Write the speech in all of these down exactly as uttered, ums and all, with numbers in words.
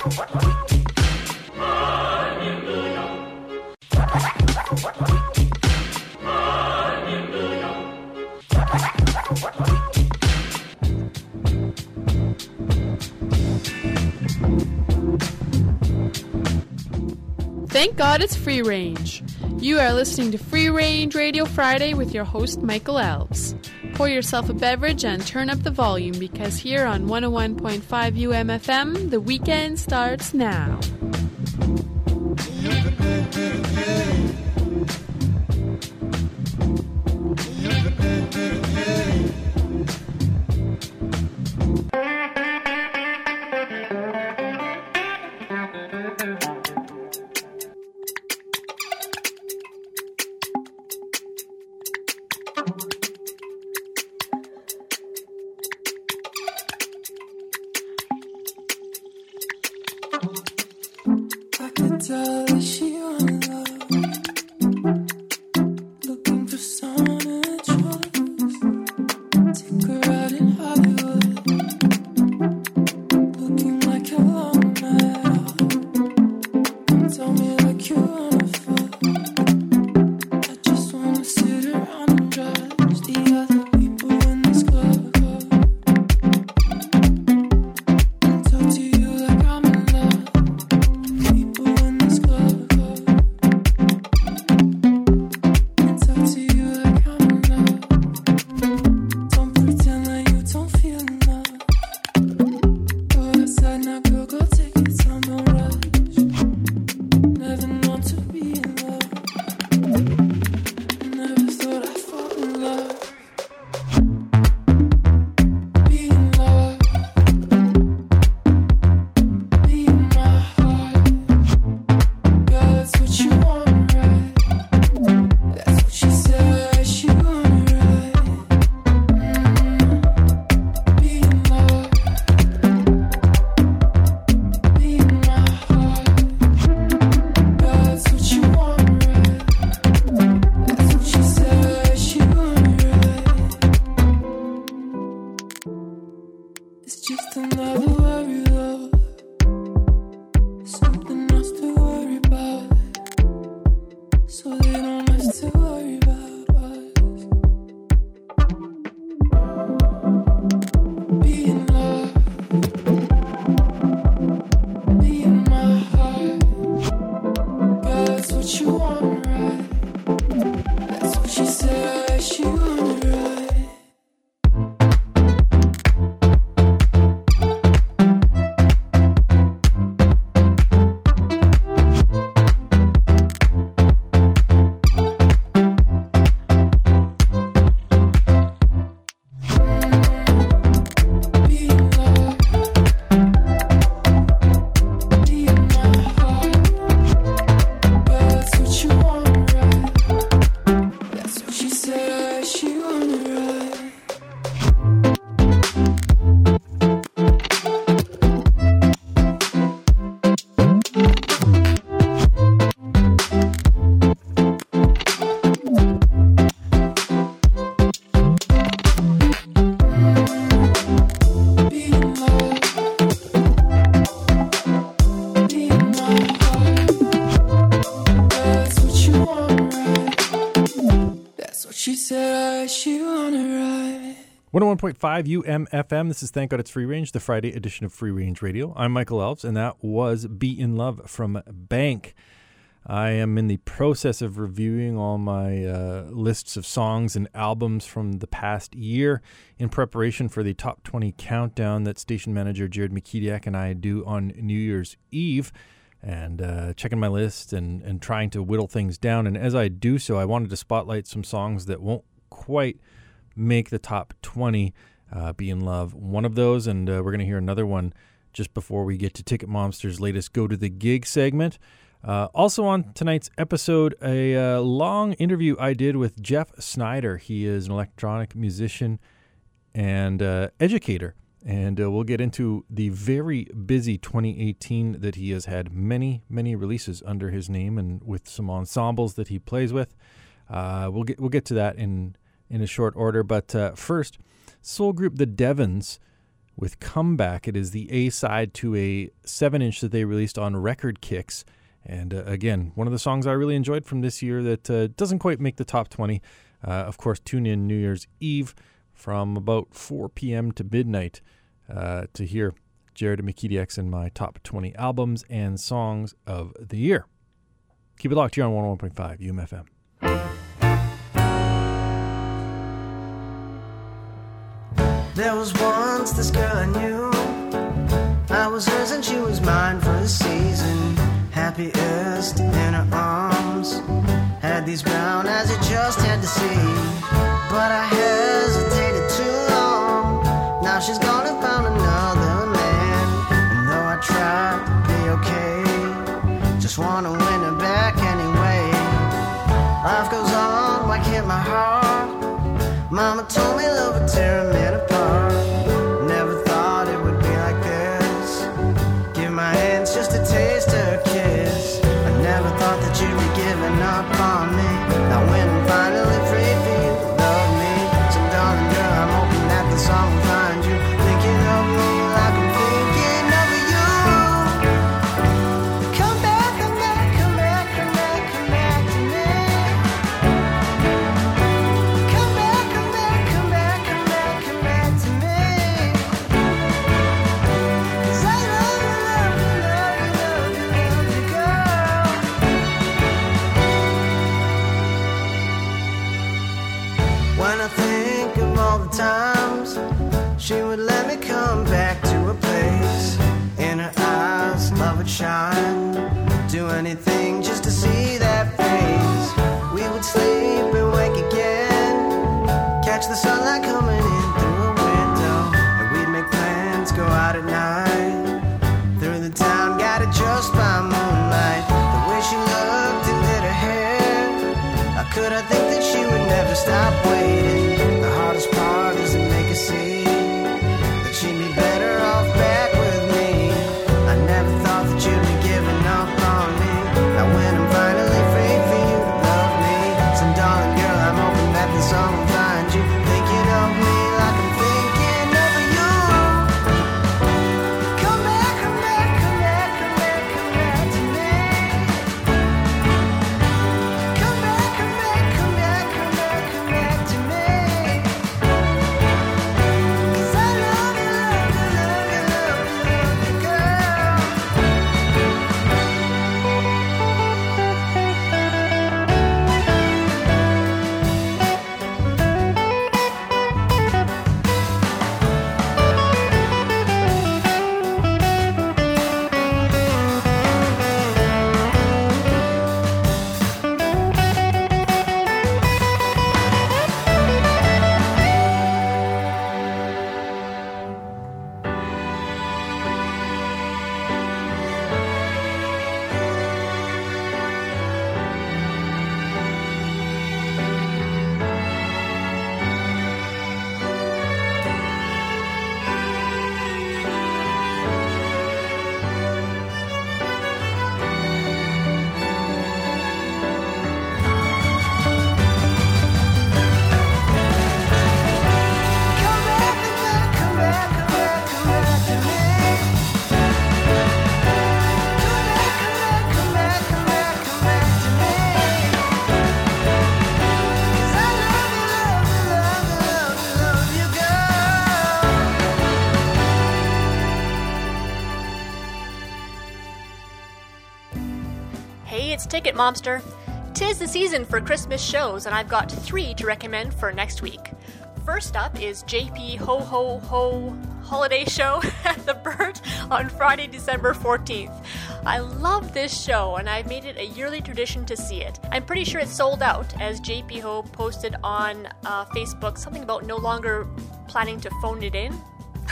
Thank God it's Free Range. You are listening to Free Range Radio Friday with your host, Michael Alves. Pour yourself a beverage and turn up the volume because here on one oh one point five U M F M, the weekend starts now. one oh one point five U M F M. This is Thank God It's Free Range, the Friday edition of Free Range Radio. I'm Michael Alves, and that was Be In Love from Bank. I am in the process of reviewing all my uh, lists of songs and albums from the past year in preparation for the Top twenty Countdown that station manager Jared McKediak and I do on New Year's Eve, and uh, checking my list and, and trying to whittle things down. And as I do so, I wanted to spotlight some songs that won't quite make the top twenty. uh, Be In Love, one of those, and uh, we're going to hear another one just before we get to Ticket Monster's latest Go to the Gig segment. Uh, also on tonight's episode, a uh, long interview I did with Jeff Snyder. He is an electronic musician and uh, educator, and uh, we'll get into the very busy twenty eighteen that he has had, many, many releases under his name and with some ensembles that he plays with. Uh, we'll get we'll get to that in in a short order, but uh, first, soul group The Devons with Comeback. It is the A-side to a seven inch that they released on Record Kicks. And uh, again, one of the songs I really enjoyed from this year that uh, doesn't quite make the top twenty. Uh, of course, tune in New Year's Eve from about four p.m. to midnight uh, to hear Jared and Mikidiak in my top twenty albums and songs of the year. Keep it locked here on one oh one point five U M F M. There was once this girl I knew. I was hers and she was mine for a season. Happiest in her arms. Had these brown eyes you just had to see. But I hesitated too long. Now she's gone and found another man. And though I tried to be okay, just wanna win her back anyway. Life goes on, why can't my heart? Mama told me love would tear a man apart. Never thought it would be like this. Give my hands just to taste her kiss. I never thought that you'd be giving up on me. Now when I'm finally free for you to love me, so darling girl, I'm hoping that the song will find you thinking of me like I'm thinking of you. Come back, come back, come back, come back, come back to me. Come back, come back, come back, come back, come back to me. 'Cause I love you, love you, love you, love you, love you, girl. When I think of all the times she would let me come back to her place, in her eyes love would shine. Do anything just to see that face. We would sleep and wake again, catch the sunlight coming in through a window, and we'd make plans, go out at night, through the town, guided just by moonlight. The way she looked and did her hair, how could I think that she would never stop waiting? The hardest part is to make her see that she'd be better off back with me. I never thought that you'd be giving up on me. Now when I'm finally free for you to love me, so darling girl, I'm hoping that the song will find you thinking of me like I'm thinking of you. Come back, come back, come back, come back, come back to me. Come back, come back, come back, come back, come back to me. 'Cause I love you, love you, love you, love you, love you, girl. Come back, come back, come back, come back, come back to me. Come back, come back, come back, come back, come back to me. 'Cause I love you, love you, love you, love you, love you, girl. Hey, it's Ticket Momster. Tis the season for Christmas shows, and I've got three to recommend for next week. First up is J P Ho Ho Ho Holiday Show at the Burt on Friday, December fourteenth. I love this show, and I've made it a yearly tradition to see it. I'm pretty sure it's sold out, as J P Ho posted on uh, Facebook something about no longer planning to phone it in.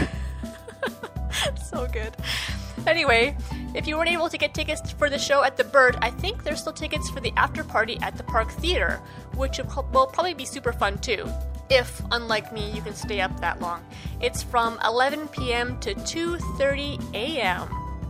So good. Anyway, if you weren't able to get tickets for the show at the Burt, I think there's still tickets for the after party at the Park Theatre, which will probably be super fun too. If, unlike me, you can stay up that long. It's from eleven p.m. to two thirty a.m.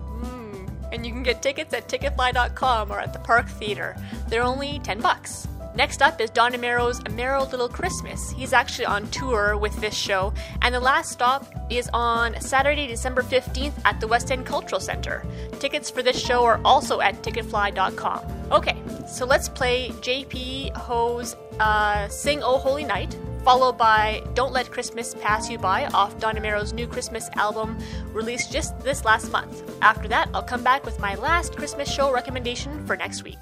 Mm. And you can get tickets at ticketfly dot com or at the Park Theatre. They're only ten bucks. Next up is Don Amero's A Merry Little Christmas. He's actually on tour with this show, and the last stop is on Saturday, December fifteenth at the West End Cultural Center. Tickets for this show are also at ticket fly dot com. Okay, so let's play J P Ho's uh, Sing O Holy Night, followed by Don't Let Christmas Pass You By off Don Amero's new Christmas album released just this last month. After that, I'll come back with my last Christmas show recommendation for next week.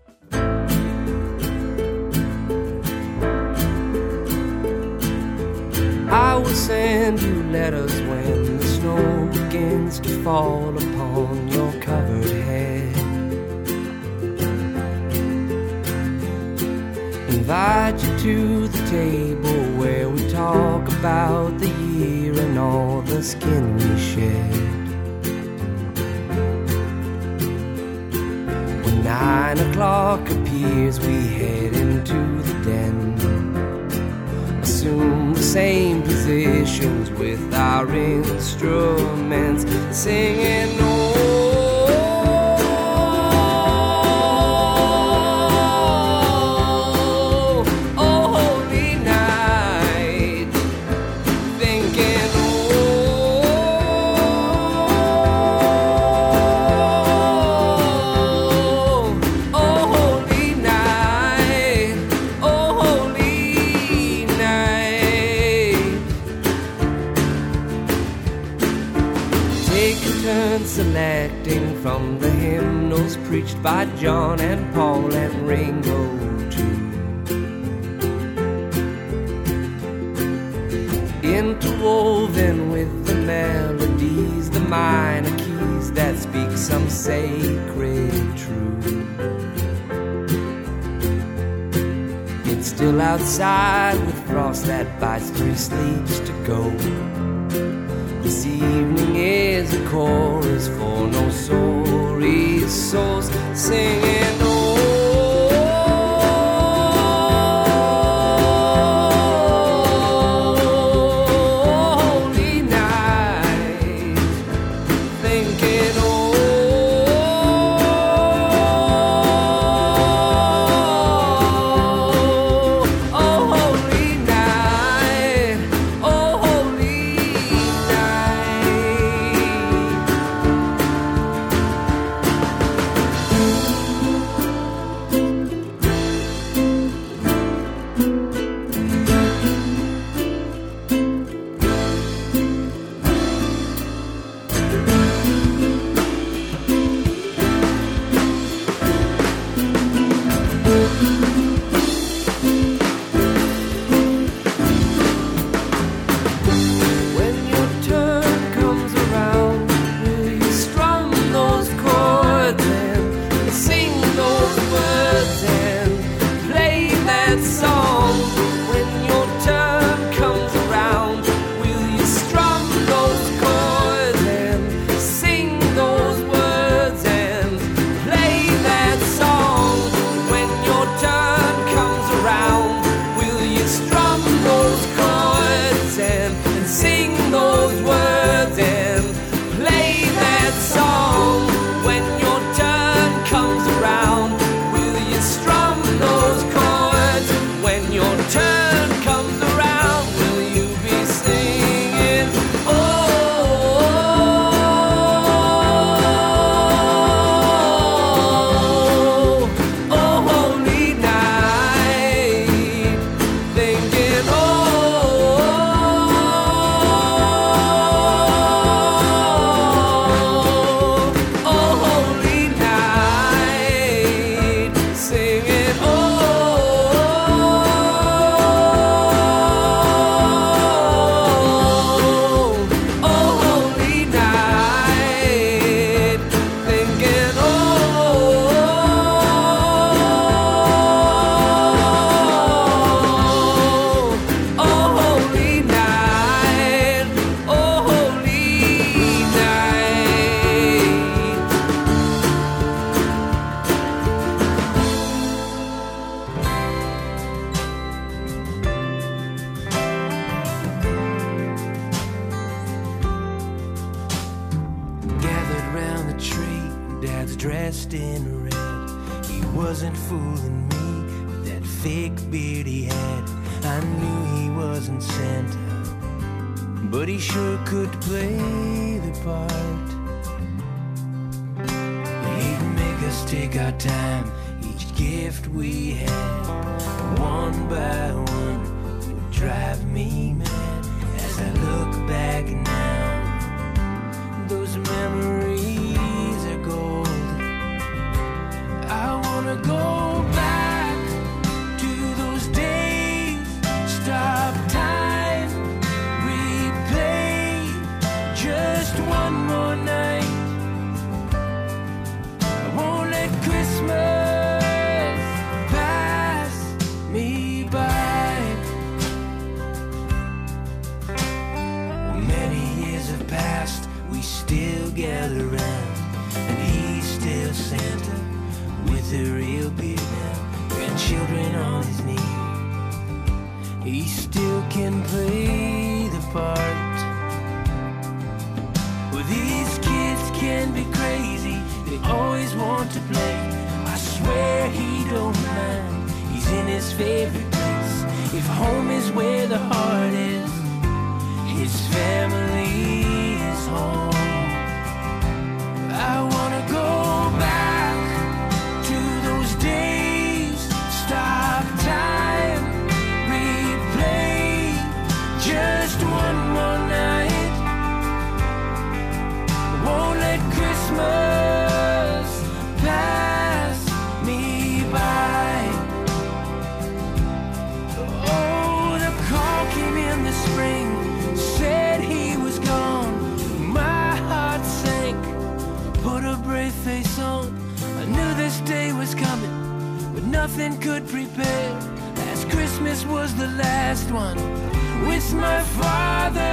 I will send you letters when the snow begins to fall upon your covered head. Invite you to the table where we talk about the year and all the skin we shed. When nine o'clock appears, we head into the den. Assume the same positions with our instruments, singing oh. Selecting from the hymnals preached by John and Paul and Ringo too. Interwoven with the melodies, the minor keys that speak some sacred truth. It's still outside with frost that bites three sleeps to go. This evening is a chorus for no sorry souls, singing oh. Holy night, thinking oh. Oh holy night, oh holy thick beard he had, I knew he wasn't Santa, but he sure could play the part. He'd make us take our time, each gift we had, one by one, would drive me mad. As I look back now, those memories are gold. I wanna go back to those days, stop time, replay just one more night. I won't let Christmas pass me by. Many years have passed, we still gather round, and he's still Santa with a real beard now, grandchildren on his knee. He still can play the part. Well, these kids can be crazy, they always want to play. I swear he don't mind, he's in his favorite place. If home is where the heart is, his family is home. I wanna go back to those days, stop time, replay just one more night. Won't let Christmas pass me by. Oh, the call came in the spring, said he was gone. My heart sank, put a brave face on. I knew this day was coming, but nothing could prepare. Last Christmas was the last one, with my father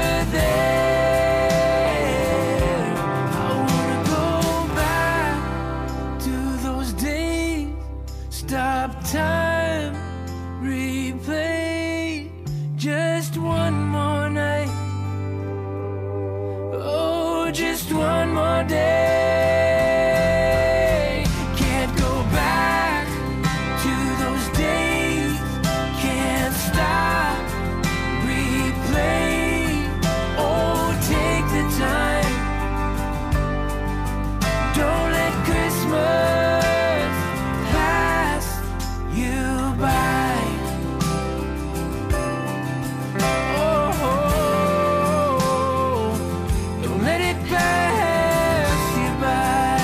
there. I wanna go back to those days, stop time, replay just one more night. Oh, just one more day. Can't go back to those days, can't stop, replay. Oh, take the time, don't let Christmas pass you by. Oh, don't let it pass you by.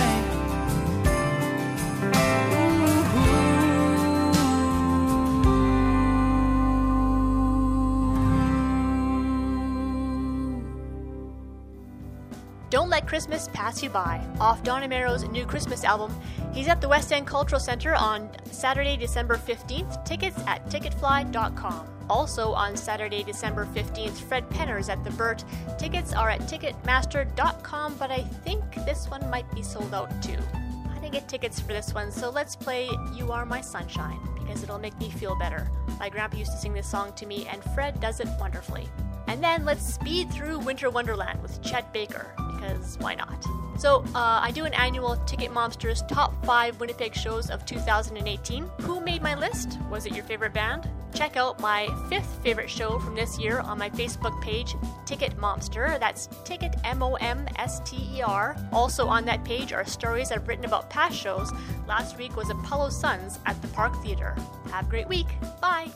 Don't Let Christmas Pass You By, off Don Amero's new Christmas album. He's at the West End Cultural Center on Saturday, December fifteenth. Tickets at ticket fly dot com. Also on Saturday, December fifteenth, Fred Penner's at the Burt. Tickets are at ticketmaster dot com, but I think this one might be sold out too. I didn't get tickets for this one, so let's play You Are My Sunshine, because it'll make me feel better. My grandpa used to sing this song to me, and Fred does it wonderfully. And then let's speed through Winter Wonderland with Chet Baker, because why not? So, uh, I do an annual Ticket Monsters Top five Winnipeg Shows of two thousand eighteen. Who made my list? Was it your favorite band? Check out my fifth favorite show from this year on my Facebook page, Ticket Monster. That's Ticket M O M S T E R. Also on that page are stories I've written about past shows. Last week was Apollo Suns at the Park Theatre. Have a great week. Bye!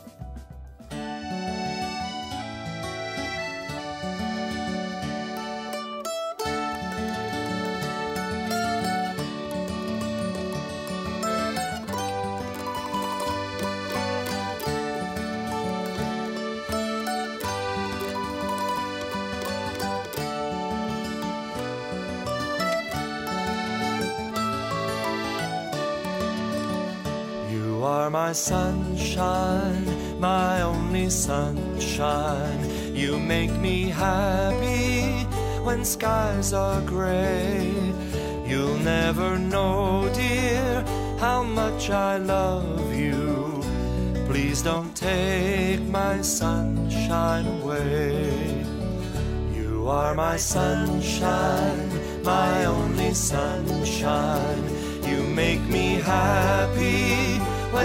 You are my sunshine, my only sunshine. You make me happy when skies are gray. You'll never know, dear, how much I love you. Please don't take my sunshine away. You are my sunshine, my only sunshine. You make me happy when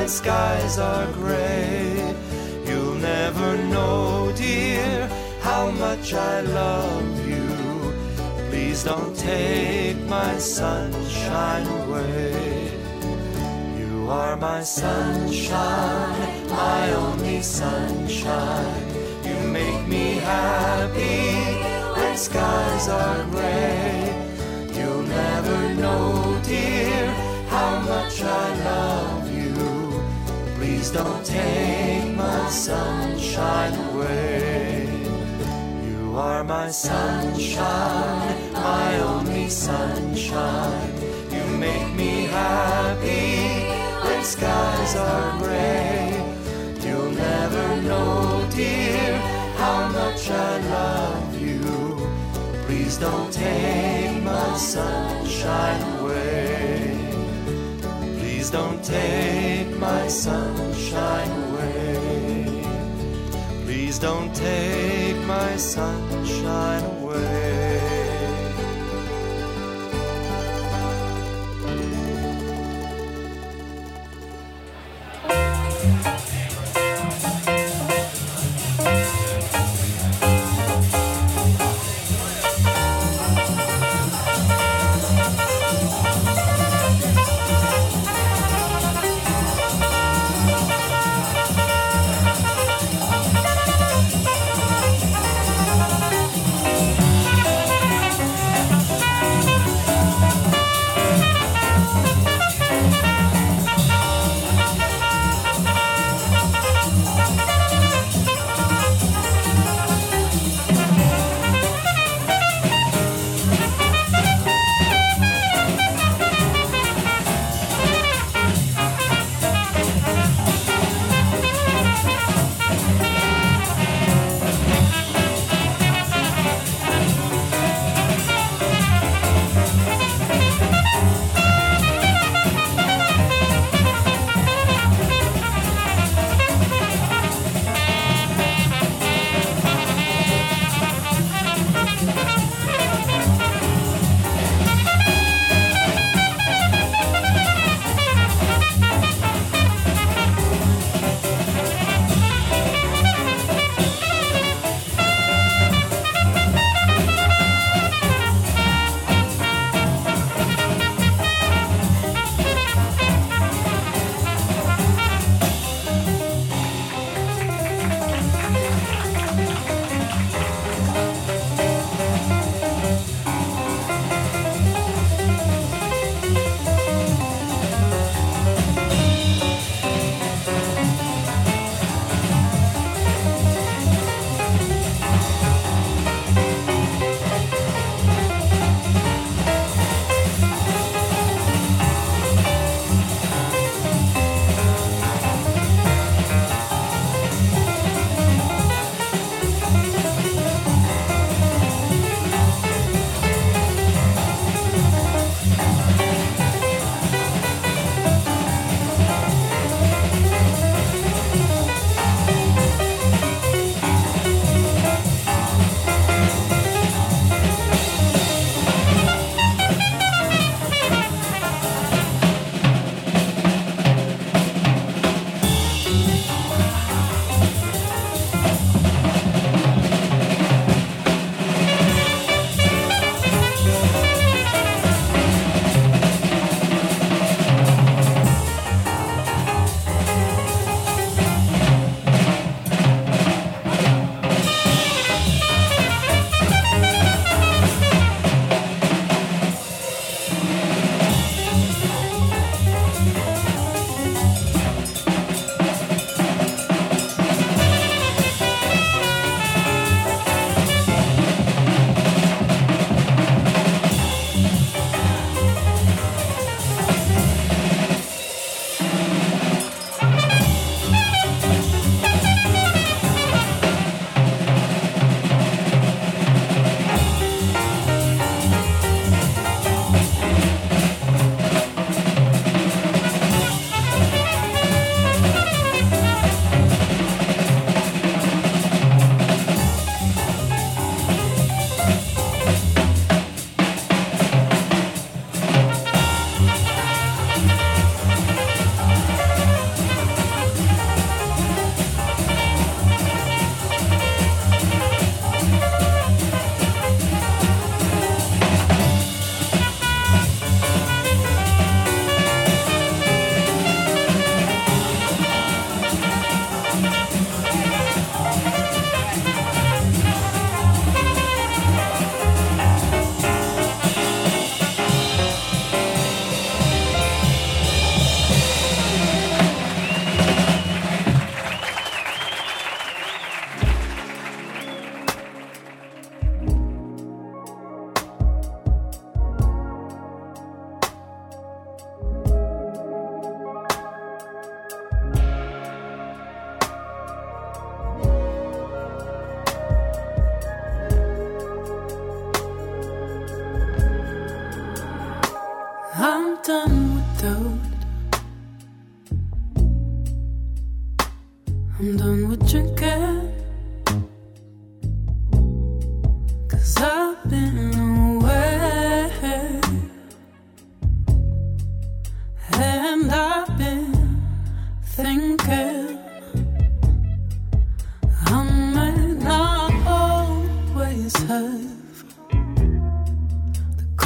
skies are gray. You'll never know, dear, how much I love you. Please don't take my sunshine away. You are my sunshine, my only sunshine. You make me happy when skies are gray. You'll never know, dear, how much I love you. Please don't take my sunshine away. You are my sunshine, my only sunshine. You make me happy when skies are gray. You'll never know, dear, how much I love you. Please don't take my sunshine away. Please don't take my sunshine away. Please don't take my sunshine away.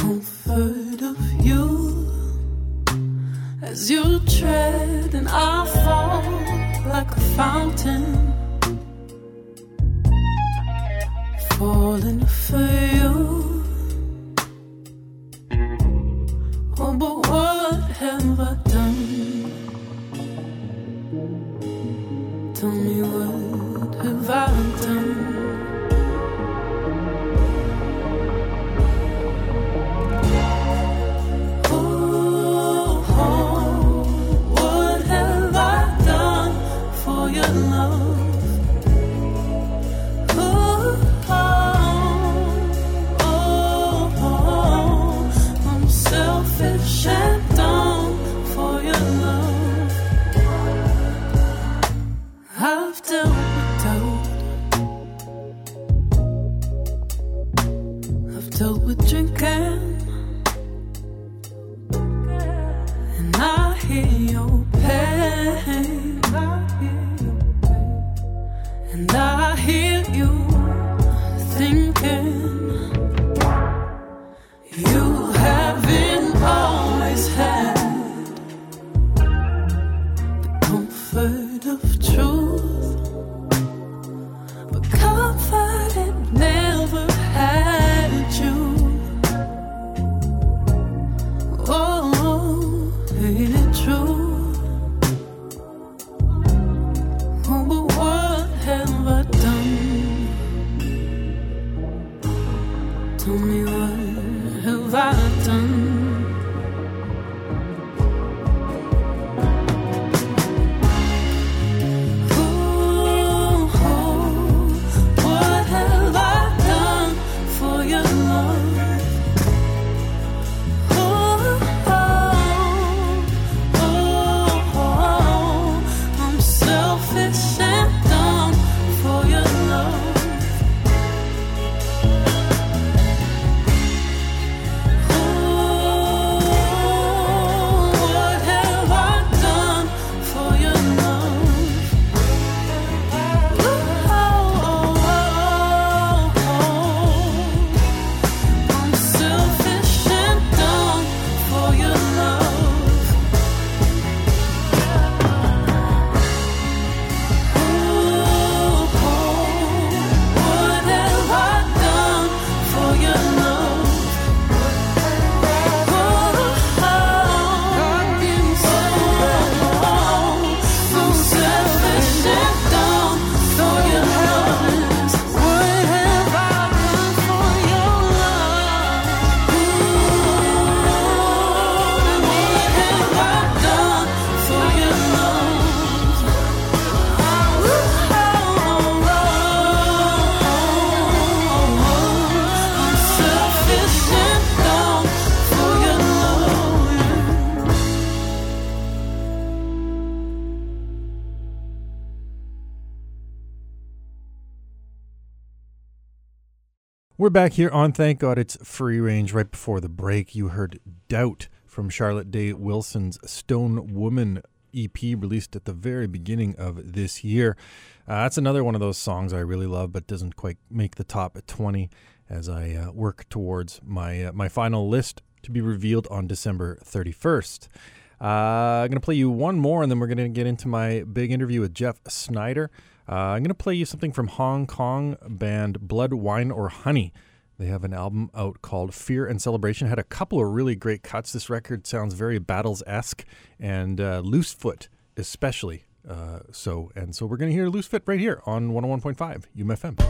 comfort of you as you tread and I fall like a fountain, falling for you. Oh, but what have I done? Tell me, what have I done? We're back here on Thank God It's Free Range. Right before the break, you heard Doubt from Charlotte Day Wilson's Stone Woman E P, released at the very beginning of this year. Uh, that's another one of those songs I really love, but doesn't quite make the top at twenty as I uh, work towards my uh, my final list to be revealed on December thirty-first. Uh, I'm going to play you one more, and then we're going to get into my big interview with Jeff Snyder. Uh, I'm going to play you something from Hong Kong band Blood, Wine or Honey. They have an album out called Fear and Celebration. Had a couple of really great cuts. This record sounds very Battles-esque, and uh, Loosefoot especially. Uh, so and so we're going to hear Loosefoot right here on one oh one point five U M F M.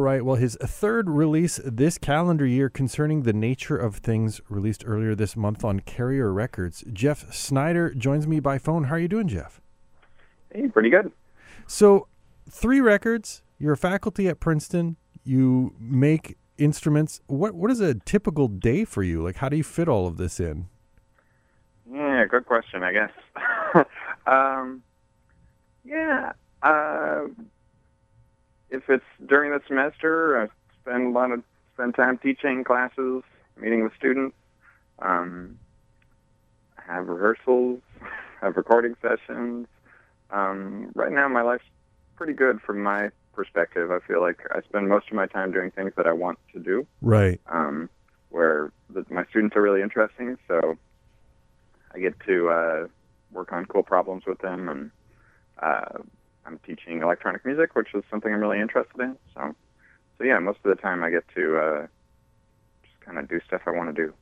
right. Well, his third release this calendar year concerning the nature of things, released earlier this month on Carrier Records. Jeff Snyder joins me by phone. How are you doing, Jeff? Hey, pretty good. So, three records. You're a faculty at Princeton. You make instruments. What What is a typical day for you? Like, how do you fit all of this in? Yeah, good question, I guess. um, yeah, uh, if it's during the semester, I spend a lot of spend time teaching classes, meeting with students, um, have rehearsals, have recording sessions. Um, right now, my life's pretty good from my perspective. I feel like I spend most of my time doing things that I want to do. Right. Um, where the, my students are really interesting, so I get to uh, work on cool problems with them, and uh, I'm teaching electronic music, which is something I'm really interested in. So, so yeah, most of the time I get to uh, just kind of do stuff I want to do.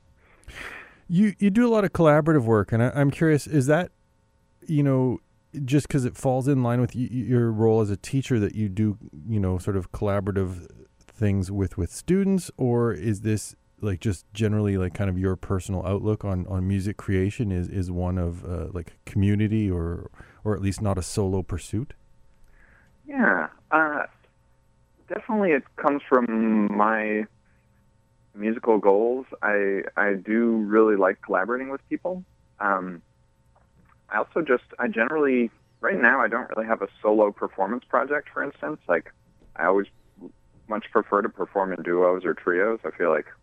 You you do a lot of collaborative work, and I, I'm curious, is that, you know, just because it falls in line with y- your role as a teacher that you do, you know, sort of collaborative things with, with students, or is this like just generally like kind of your personal outlook on, on music creation is, is one of uh, like community or or at least not a solo pursuit? Yeah, uh, definitely it comes from my musical goals. I I do really like collaborating with people. Um, I also just, I generally, right now I don't really have a solo performance project, for instance. Like, I always much prefer to perform in duos or trios. I feel like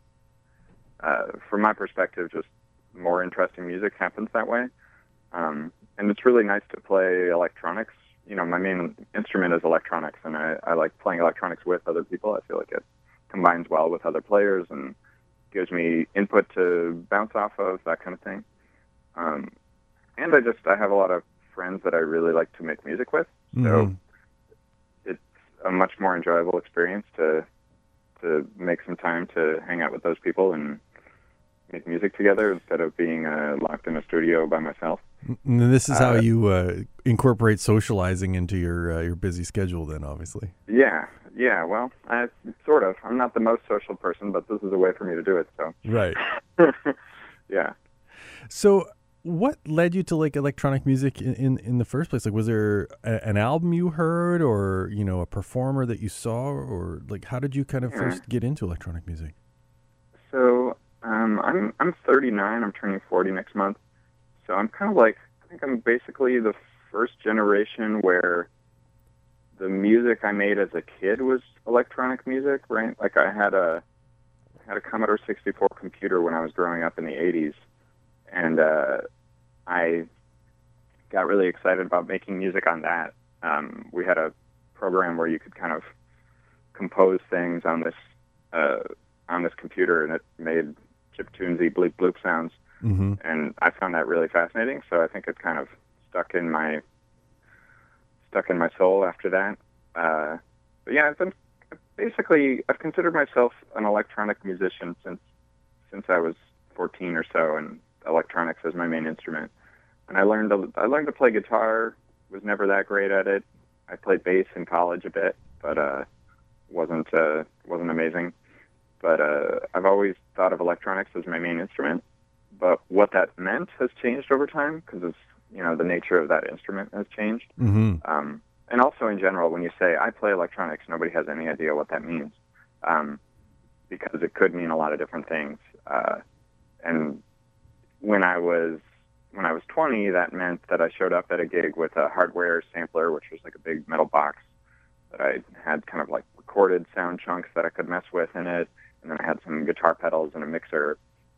Uh, from my perspective, just more interesting music happens that way. Um, and it's really nice to play electronics. You know, my main instrument is electronics, and I, I like playing electronics with other people. I feel like it combines well with other players and gives me input to bounce off of, that kind of thing. Um, and I just, I have a lot of friends that I really like to make music with. So Mm-hmm. it's a much more enjoyable experience to to make some time to hang out with those people and make music together instead of being uh, locked in a studio by myself. And this is how Uh, you uh, incorporate socializing into your uh, your busy schedule then, obviously. Yeah, yeah, well, I, sort of. I'm not the most social person, but this is a way for me to do it, so. Right. Yeah. So what led you to like electronic music in, in, in the first place? Like, was there a, an album you heard or, you know, a performer that you saw, or like, how did you kind of Yeah. first get into electronic music? So um, I'm I'm thirty-nine. I'm turning forty next month. So I'm kind of like, I think I'm basically the first generation where the music I made as a kid was electronic music, right? Like I had a I had a Commodore sixty-four computer when I was growing up in the eighties, and uh, I got really excited about making music on that. Um, we had a program where you could kind of compose things on this uh, on this computer, and it made chiptunesy bleep bloop sounds. Mm-hmm. And I found that really fascinating. So I think it kind of stuck in my stuck in my soul after that. Uh, but yeah, I've been basically I've considered myself an electronic musician since since I was fourteen or so, and electronics as my main instrument. And I learned to, I learned to play guitar. Was never that great at it. I played bass in college a bit, but uh, wasn't uh, wasn't amazing. But uh, I've always thought of electronics as my main instrument. But what that meant has changed over time because it's, you know, the nature of that instrument has changed. Mm-hmm. Um, and also in general, when you say I play electronics, nobody has any idea what that means, um, because it could mean a lot of different things. Uh, and when I was when I was twenty, that meant that I showed up at a gig with a hardware sampler, which was like a big metal box that I had kind of like recorded sound chunks that I could mess with in it, and then I had some guitar pedals and a mixer.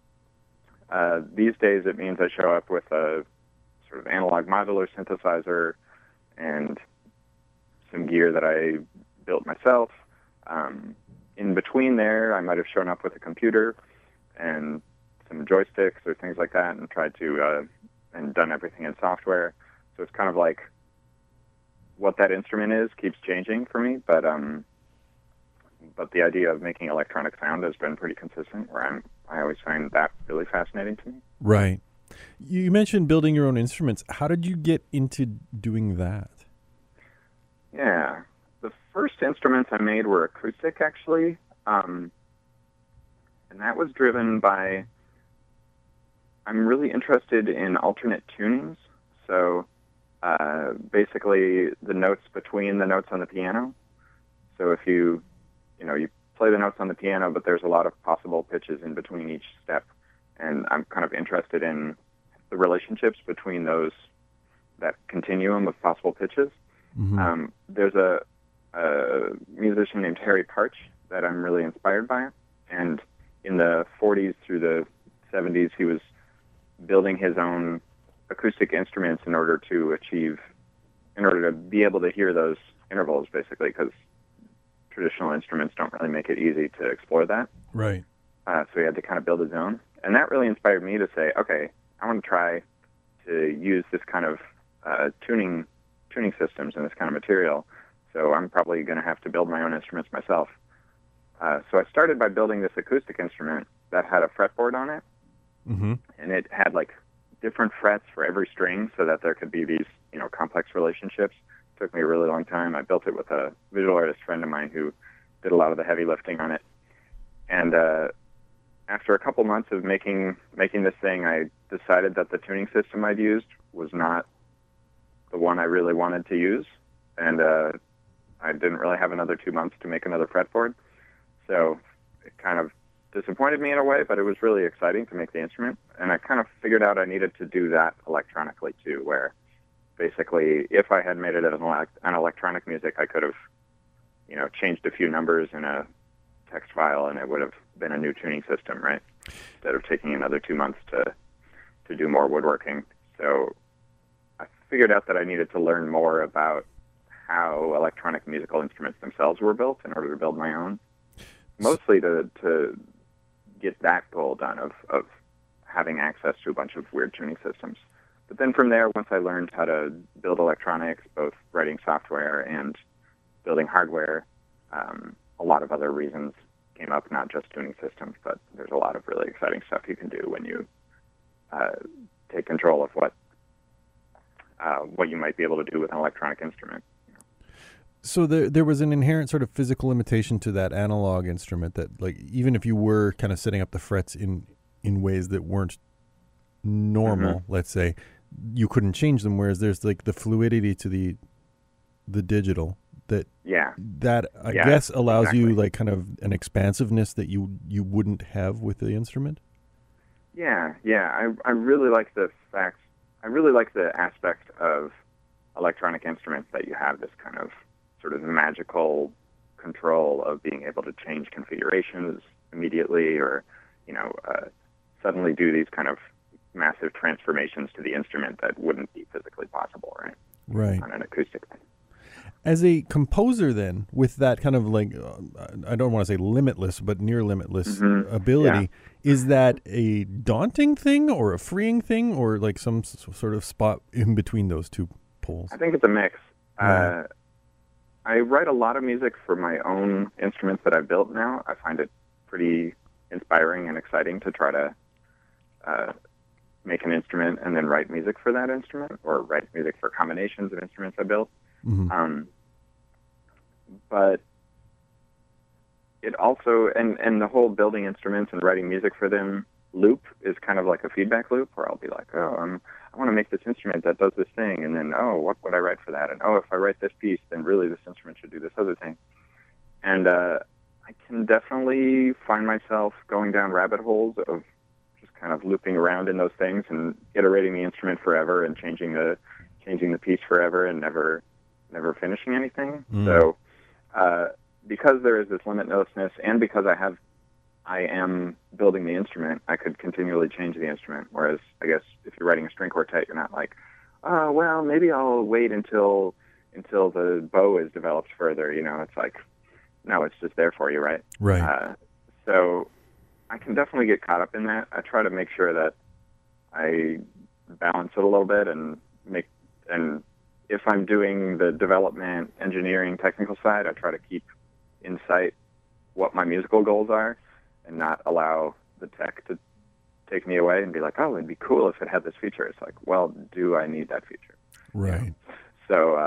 Uh, these days, it means I show up with a sort of analog modular synthesizer and some gear that I built myself. Um, in between there, I might have shown up with a computer and some joysticks or things like that, and tried to uh, and done everything in software. So it's kind of like what that instrument is keeps changing for me, but um, but the idea of making electronic sound has been pretty consistent. Where I'm, I always find that really fascinating to me. Right. You mentioned building your own instruments. How did you get into doing that? Yeah, the first instruments I made were acoustic, actually, um, and that was driven by, I'm really interested in alternate tunings, so uh, basically the notes between the notes on the piano. So if you, you know, you play the notes on the piano, but there's a lot of possible pitches in between each step, and I'm kind of interested in the relationships between those, that continuum of possible pitches. Mm-hmm. Um, there's a, a musician named Harry Partch that I'm really inspired by, and in the forties through the seventies, he was building his own acoustic instruments in order to achieve, in order to be able to hear those intervals, basically, because traditional instruments don't really make it easy to explore that. Right. Uh, so he had to kind of build his own. And that really inspired me to say, okay, I want to try to use this kind of uh, tuning tuning systems and this kind of material. So I'm probably going to have to build my own instruments myself. Uh, so I started by building this acoustic instrument that had a fretboard on it. Mm-hmm. And it had like different frets for every string so that there could be these, you know, complex relationships. It took me a really long time. I built it with a visual artist friend of mine who did a lot of the heavy lifting on it. And uh, after a couple months of making making this thing, I decided that the tuning system I'd used was not the one I really wanted to use. And uh, I didn't really have another two months to make another fretboard. So it kind of disappointed me in a way, but it was really exciting to make the instrument. And I kind of figured out I needed to do that electronically too, where basically if I had made it as an, elect- an electronic music, I could have, you know, changed a few numbers in a text file and it would have been a new tuning system, right? Instead of taking another two months to, to do more woodworking. So I figured out that I needed to learn more about how electronic musical instruments themselves were built in order to build my own. Mostly to to get that goal done of, of having access to a bunch of weird tuning systems. But then from there, once I learned how to build electronics, both writing software and building hardware, um, a lot of other reasons came up, not just tuning systems, but there's a lot of really exciting stuff you can do when you uh, take control of what uh, what you might be able to do with an electronic instrument. So there there was an inherent sort of physical limitation to that analog instrument that, like, even if you were kind of setting up the frets in, in ways that weren't normal, mm-hmm. let's say, you couldn't change them, whereas there's like the fluidity to the the digital that yeah. that I yeah, guess allows exactly. you like kind of an expansiveness that you you wouldn't have with the instrument. Yeah, yeah. I I really like the fact I really like the aspect of electronic instruments that you have this kind of sort of magical control of being able to change configurations immediately, or, you know, uh, suddenly do these kind of massive transformations to the instrument that wouldn't be physically possible, right? Right. On an acoustic thing. As a composer, then, with that kind of like, uh, I don't want to say limitless, but near limitless mm-hmm. ability, yeah. is that a daunting thing or a freeing thing, or like some s- sort of spot in between those two poles? I think it's a mix. Right. Uh, I write a lot of music for my own instruments that I've built now. I find it pretty inspiring and exciting to try to uh, make an instrument and then write music for that instrument, or write music for combinations of instruments I built. Mm-hmm. Um, but it also, and, and the whole building instruments and writing music for them loop is kind of like a feedback loop where I'll be like, oh, I'm, I want to make this instrument that does this thing, and then, oh, what would I write for that? And, oh, if I write this piece, then really this instrument should do this other thing. And uh, I can definitely find myself going down rabbit holes of just kind of looping around in those things and iterating the instrument forever and changing the changing the piece forever and never never finishing anything. Mm. So uh, because there is this limitlessness, and because I have I am building the instrument, I could continually change the instrument. Whereas, I guess, if you're writing a string quartet, you're not like, oh, well, maybe I'll wait until until the bow is developed further. You know, it's like, no, it's just there for you, right? Right. Uh, so I can definitely get caught up in that. I try to make sure that I balance it a little bit and make, and if I'm doing the development, engineering, technical side, I try to keep in sight what my musical goals are, and not allow the tech to take me away and be like, oh, it'd be cool if it had this feature. It's like, well, do I need that feature? Right. You know? So, uh,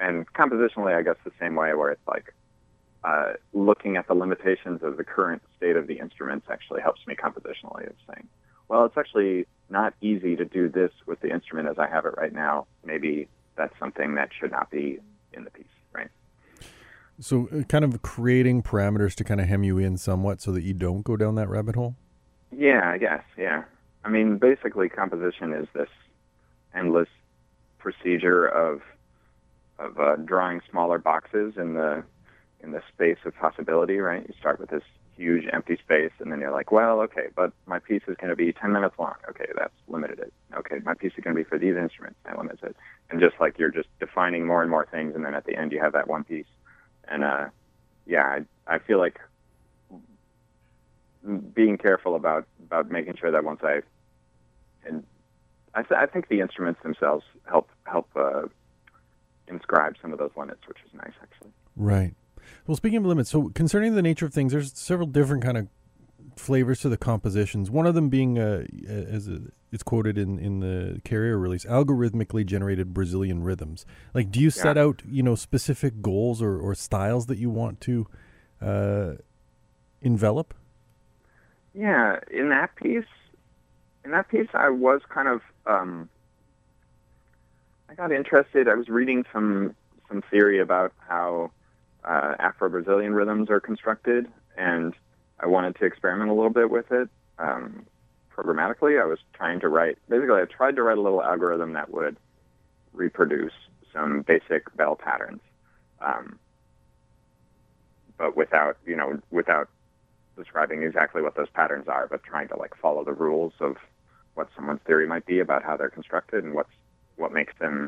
and compositionally, I guess the same way, where it's like uh, looking at the limitations of the current state of the instruments actually helps me compositionally. Of saying, well, it's actually not easy to do this with the instrument as I have it right now. Maybe that's something that should not be in the piece, right? So uh, kind of creating parameters to kind of hem you in somewhat so that you don't go down that rabbit hole? Yeah, I guess, yeah. I mean, basically composition is this endless procedure of of uh, drawing smaller boxes in the in the space of possibility, right? You start with this huge empty space, and then you're like, well, okay, but my piece is going to be ten minutes long. Okay, that's limited it. Okay, my piece is going to be for these instruments. That limits it. And just like you're just defining more and more things, and then at the end you have that one piece. And uh, yeah, I, I feel like being careful about, about making sure that once I, and I, th- I think the instruments themselves help help uh, inscribe some of those limits, which is nice, actually. Right. Well, speaking of limits, so concerning the nature of things, there's several different kind of flavors to the compositions. One of them being, uh, as a, it's quoted in, in the Carrier release, algorithmically generated Brazilian rhythms. Like, do you set yeah. out, you know, specific goals or, or styles that you want to uh, envelop? Yeah, in that piece, in that piece, I was kind of, um, I got interested. I was reading some some theory about how uh, Afro-Brazilian rhythms are constructed, and I wanted to experiment a little bit with it um, programmatically. I was trying to write, basically, I tried to write a little algorithm that would reproduce some basic bell patterns, um, but without, you know, without describing exactly what those patterns are, but trying to like follow the rules of what someone's theory might be about how they're constructed and what's what makes them,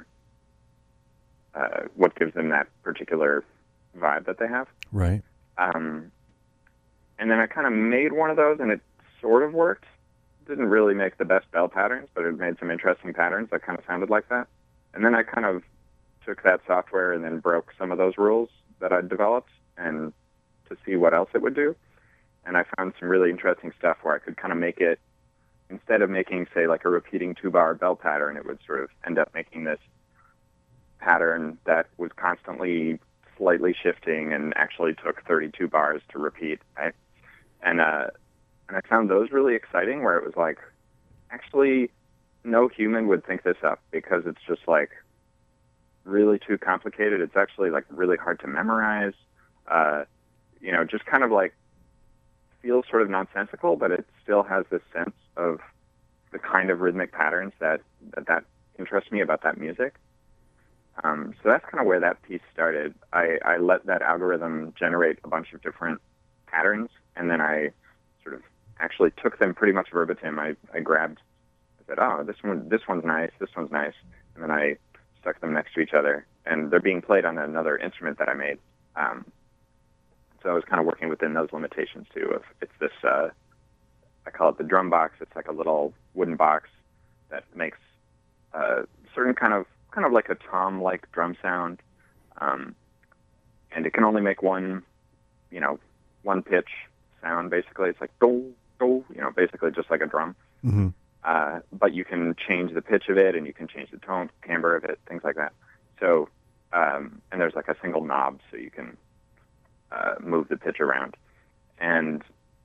uh, what gives them that particular vibe that they have. Right. Um, and then I kind of made one of those, and it sort of worked. Didn't really make the best bell patterns, but it made some interesting patterns that kind of sounded like that. And then I kind of took that software and then broke some of those rules that I'd developed and to see what else it would do. And I found some really interesting stuff where I could kind of make it, instead of making, say, like a repeating two-bar bell pattern, it would sort of end up making this pattern that was constantly slightly shifting and actually took thirty-two bars to repeat, right? And, uh, and I found those really exciting, where it was like, actually, no human would think this up because it's just, like, really too complicated. It's actually, like, really hard to memorize. Uh, you know, just kind of, like, feels sort of nonsensical, but it still has this sense of the kind of rhythmic patterns that that, that interest me about that music. Um, so that's kind of where that piece started. I, I let that algorithm generate a bunch of different patterns, and then I sort of actually took them pretty much verbatim. I, I grabbed, I said, oh, this one, this one's nice, this one's nice, and then I stuck them next to each other, and they're being played on another instrument that I made. Um, So I was kind of working within those limitations, too. Of it's this, uh, I call it the drum box. It's like a little wooden box that makes a certain kind of, kind of like a tom-like drum sound. Um, and it can only make one, you know, one pitch sound, basically. It's like do, do, you know, basically just like a drum. Mm-hmm. Uh, but you can change the pitch of it, and you can change the tone, timbre of it, things like that. So, um, and there's like a single knob, so you can Uh, move the pitch around. And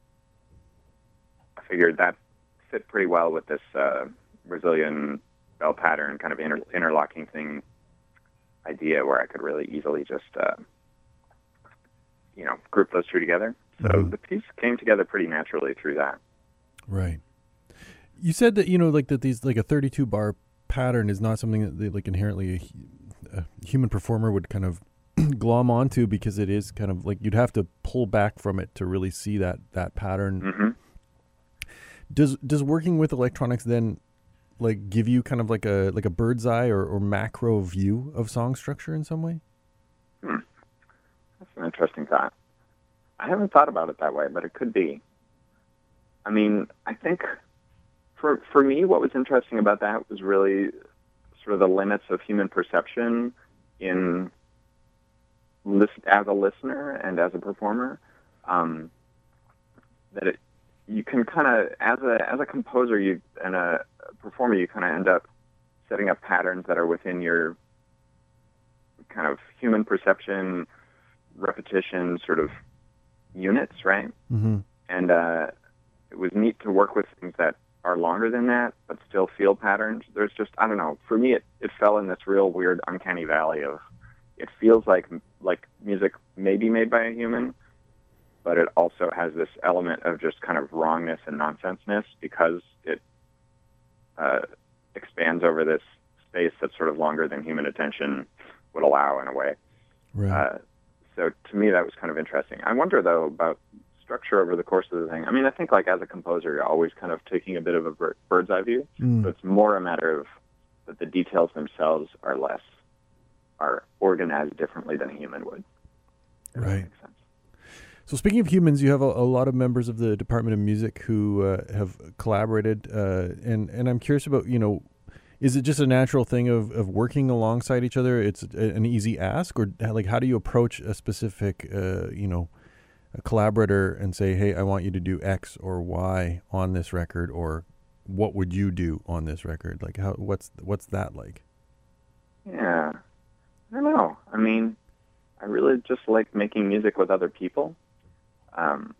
I figured that fit pretty well with this uh, Brazilian bell pattern kind of inter- interlocking thing idea, where I could really easily just, uh, you know, group those two together. So mm-hmm. the piece came together pretty naturally through that. Right. You said that, you know, like that these, like a thirty-two bar pattern is not something that they, like inherently a, a human performer would kind of glom onto, because it is kind of like you'd have to pull back from it to really see that that pattern. Mm-hmm. Does does working with electronics then like give you kind of like a like a bird's eye or, or macro view of song structure in some way? Hmm. That's an interesting thought. I haven't thought about it that way, but it could be. I mean, I think for for me, what was interesting about that was really sort of the limits of human perception in as a listener and as a performer, um, that it, you can kind of, as a as a composer you and a performer, you kind of end up setting up patterns that are within your kind of human perception, repetition sort of units, right? Mm-hmm. And uh, it was neat to work with things that are longer than that, but still feel patterns. There's just, I don't know, for me, it, it fell in this real weird uncanny valley of, it feels like like music may be made by a human, but it also has this element of just kind of wrongness and nonsenseness because it uh, expands over this space that's sort of longer than human attention would allow in a way. Right. Uh, so to me, that was kind of interesting. I wonder, though, about structure over the course of the thing. I mean, I think like as a composer, you're always kind of taking a bit of a bir- bird's eye view, Mm. but it's more a matter of that the details themselves are less, are organized differently than a human would. If that Right. makes sense. So speaking of humans, you have a, a lot of members of the Department of Music who uh, have collaborated, uh, and and I'm curious about, you know, is it just a natural thing of, of working alongside each other? It's a, an easy ask, or like how do you approach a specific, uh, you know, a collaborator and say, hey, I want you to do X or Y on this record, or what would you do on this record? Like how what's what's that like? Yeah, I don't know. I mean, I really just like making music with other people. Um,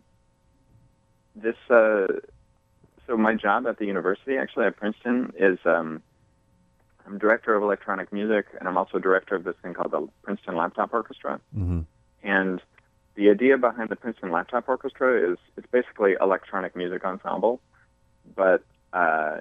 this, uh, so my job at the university, actually at Princeton, is um, I'm director of electronic music, and I'm also director of this thing called the Princeton Laptop Orchestra. Mm-hmm. And the idea behind the Princeton Laptop Orchestra is it's basically electronic music ensemble, but uh,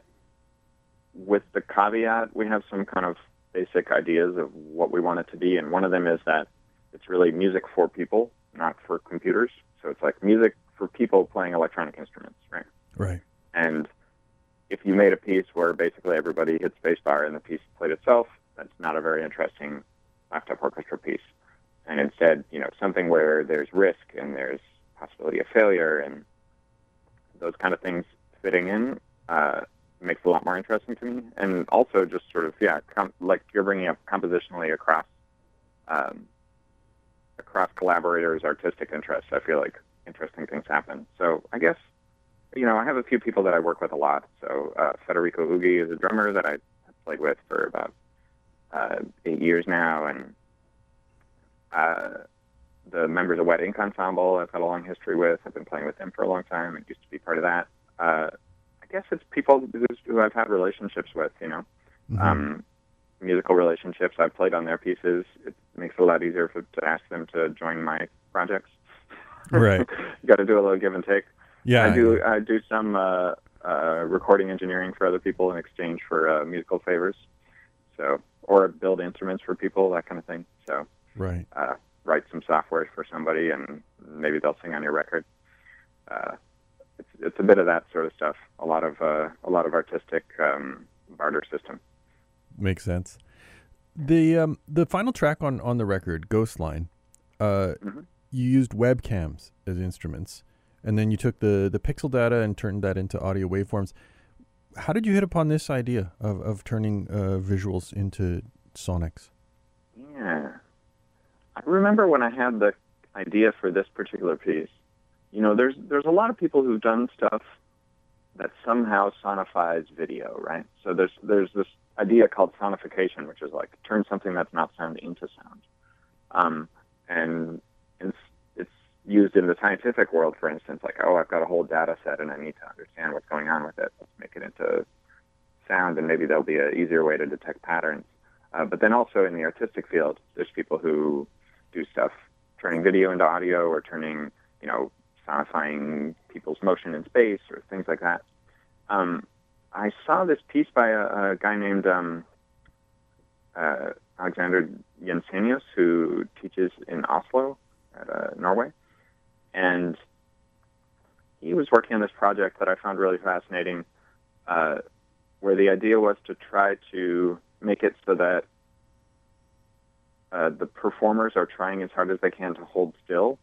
with the caveat, we have some kind of basic ideas of what we want it to be, and one of them is that it's really music for people, not for computers. So it's like music for people playing electronic instruments, right? Right. And if you made a piece where basically everybody hit spacebar and the piece played itself, that's not a very interesting laptop orchestra piece. And instead, you know, something where there's risk and there's possibility of failure and those kind of things fitting in uh, makes it a lot more interesting to me. And also just sort of, yeah, com- like you're bringing up compositionally across um, across collaborators' artistic interests. I feel like interesting things happen. So I guess, you know, I have a few people that I work with a lot. So uh, Federico Ughi is a drummer that I played with for about uh, eight years now, and uh, the members of Wet Ink Ensemble I've had a long history with. I've been playing with them for a long time and used to be part of that. Uh, I guess it's people who's, who I've had relationships with, you know, Mm-hmm. um, musical relationships. I've played on their pieces. It makes it a lot easier for, to ask them to join my projects. Right. You got to do a little give and take. Yeah. I do. I do some uh, uh, recording engineering for other people in exchange for uh, musical favors. So, or build instruments for people, that kind of thing. So, Right. uh, write some software for somebody, and maybe they'll sing on your record. Uh, it's it's a bit of that sort of stuff. A lot of uh, a lot of artistic um, barter system. Makes sense. The um, the final track on, on the record, Ghostline, uh, Mm-hmm. you used webcams as instruments, and then you took the, the pixel data and turned that into audio waveforms. How did you hit upon this idea of, of turning uh, visuals into sonics? Yeah. I remember when I had the idea for this particular piece, you know, there's there's a lot of people who've done stuff that somehow sonifies video, right? So there's there's this idea called sonification, which is like turn something that's not sound into sound. Um, and it's, it's used in the scientific world, for instance, like, oh, I've got a whole data set and I need to understand what's going on with it. Let's make it into sound, and maybe there'll be an easier way to detect patterns. Uh, but then also in the artistic field, there's people who do stuff turning video into audio, or turning, you know, sonifying people's motion in space or things like that. Um, I saw this piece by a, a guy named um, uh, Alexander Jensenius, who teaches in Oslo at uh, Norway. And he was working on this project that I found really fascinating, uh, where the idea was to try to make it so that uh, the performers are trying as hard as they can to hold still,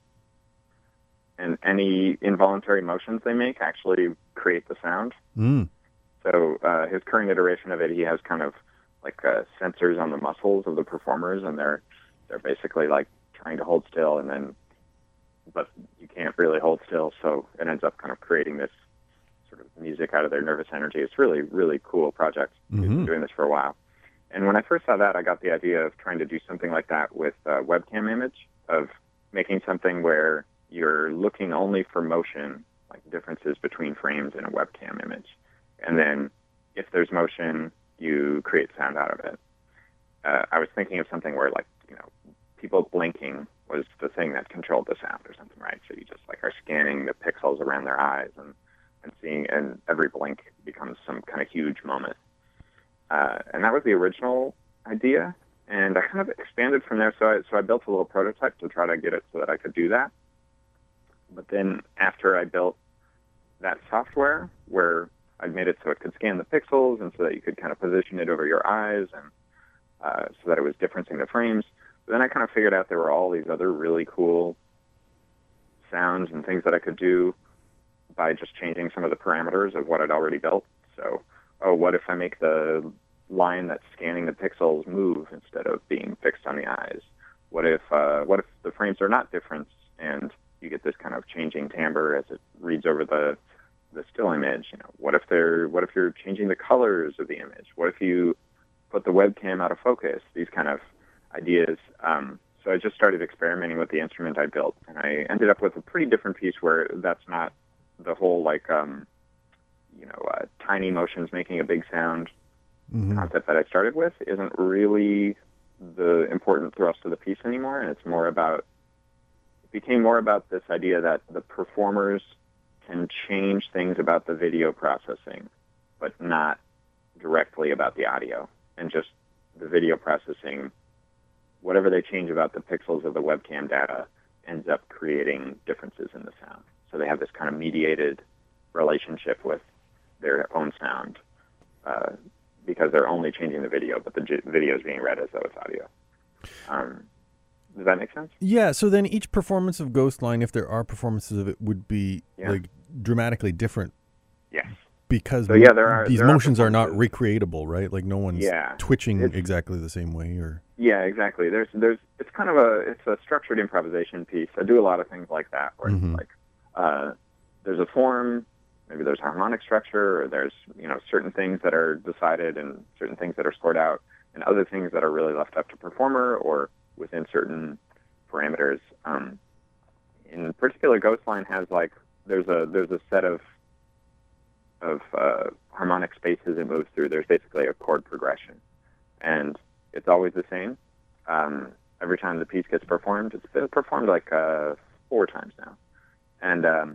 and any involuntary motions they make actually create the sound. Mm. So uh, his current iteration of it, he has kind of like uh, sensors on the muscles of the performers, and they're they're basically like trying to hold still, and then but you can't really hold still, so it ends up kind of creating this sort of music out of their nervous energy. It's really, really cool project. Mm-hmm. He's been doing this for a while. And when I first saw that, I got the idea of trying to do something like that with a webcam image, of making something where you're looking only for motion, like differences between frames in a webcam image. And then if there's motion, you create sound out of it. Uh, I was thinking of something where, like, you know, people blinking was the thing that controlled the sound or something, right? So you just, like, are scanning the pixels around their eyes and, and seeing, and every blink becomes some kind of huge moment. Uh, and that was the original idea. And I kind of expanded from there. So I, so I built a little prototype to try to get it so that I could do that. But then after I built that software where I made it so it could scan the pixels and so that you could kind of position it over your eyes and uh, so that it was differencing the frames, but then I kind of figured out there were all these other really cool sounds and things that I could do by just changing some of the parameters of what I'd already built. So, oh, what if I make the line that's scanning the pixels move instead of being fixed on the eyes? What if uh, what if the frames are not different and you get this kind of changing timbre as it reads over the the still image? You know, what if they're what if you're changing the colors of the image? What if you put the webcam out of focus? These kind of ideas. Um, so I just started experimenting with the instrument I built, and I ended up with a pretty different piece where that's not the whole like um, you know uh, tiny motions making a big sound mm-hmm. concept that I started with isn't really the important thrust of the piece anymore, and it's more about it became more about this idea that the performers can change things about the video processing, but not directly about the audio, and just the video processing, whatever they change about the pixels of the webcam data ends up creating differences in the sound. So they have this kind of mediated relationship with their own sound uh, because they're only changing the video, but the j- video is being read as though it's audio. Um, does that make sense? Yeah, so then each performance of Ghostline, if there are performances of it, would be yeah. like dramatically different. Yes. Because so, yeah, there are, these there motions are, are not recreatable, right? Like no one's yeah, twitching exactly the same way, or yeah, exactly. There's, there's, it's kind of a, it's a structured improvisation piece. I do a lot of things like that, where mm-hmm. it's like, uh, there's a form, maybe there's a harmonic structure, or there's, you know, certain things that are decided and certain things that are scored out, and other things that are really left up to performer or within certain parameters. Um, in particular, Ghostline has like, there's a, there's a set of of uh, harmonic spaces it moves through. There's basically a chord progression, and it's always the same. Um, every time the piece gets performed, it's been performed like uh, four times now, and um,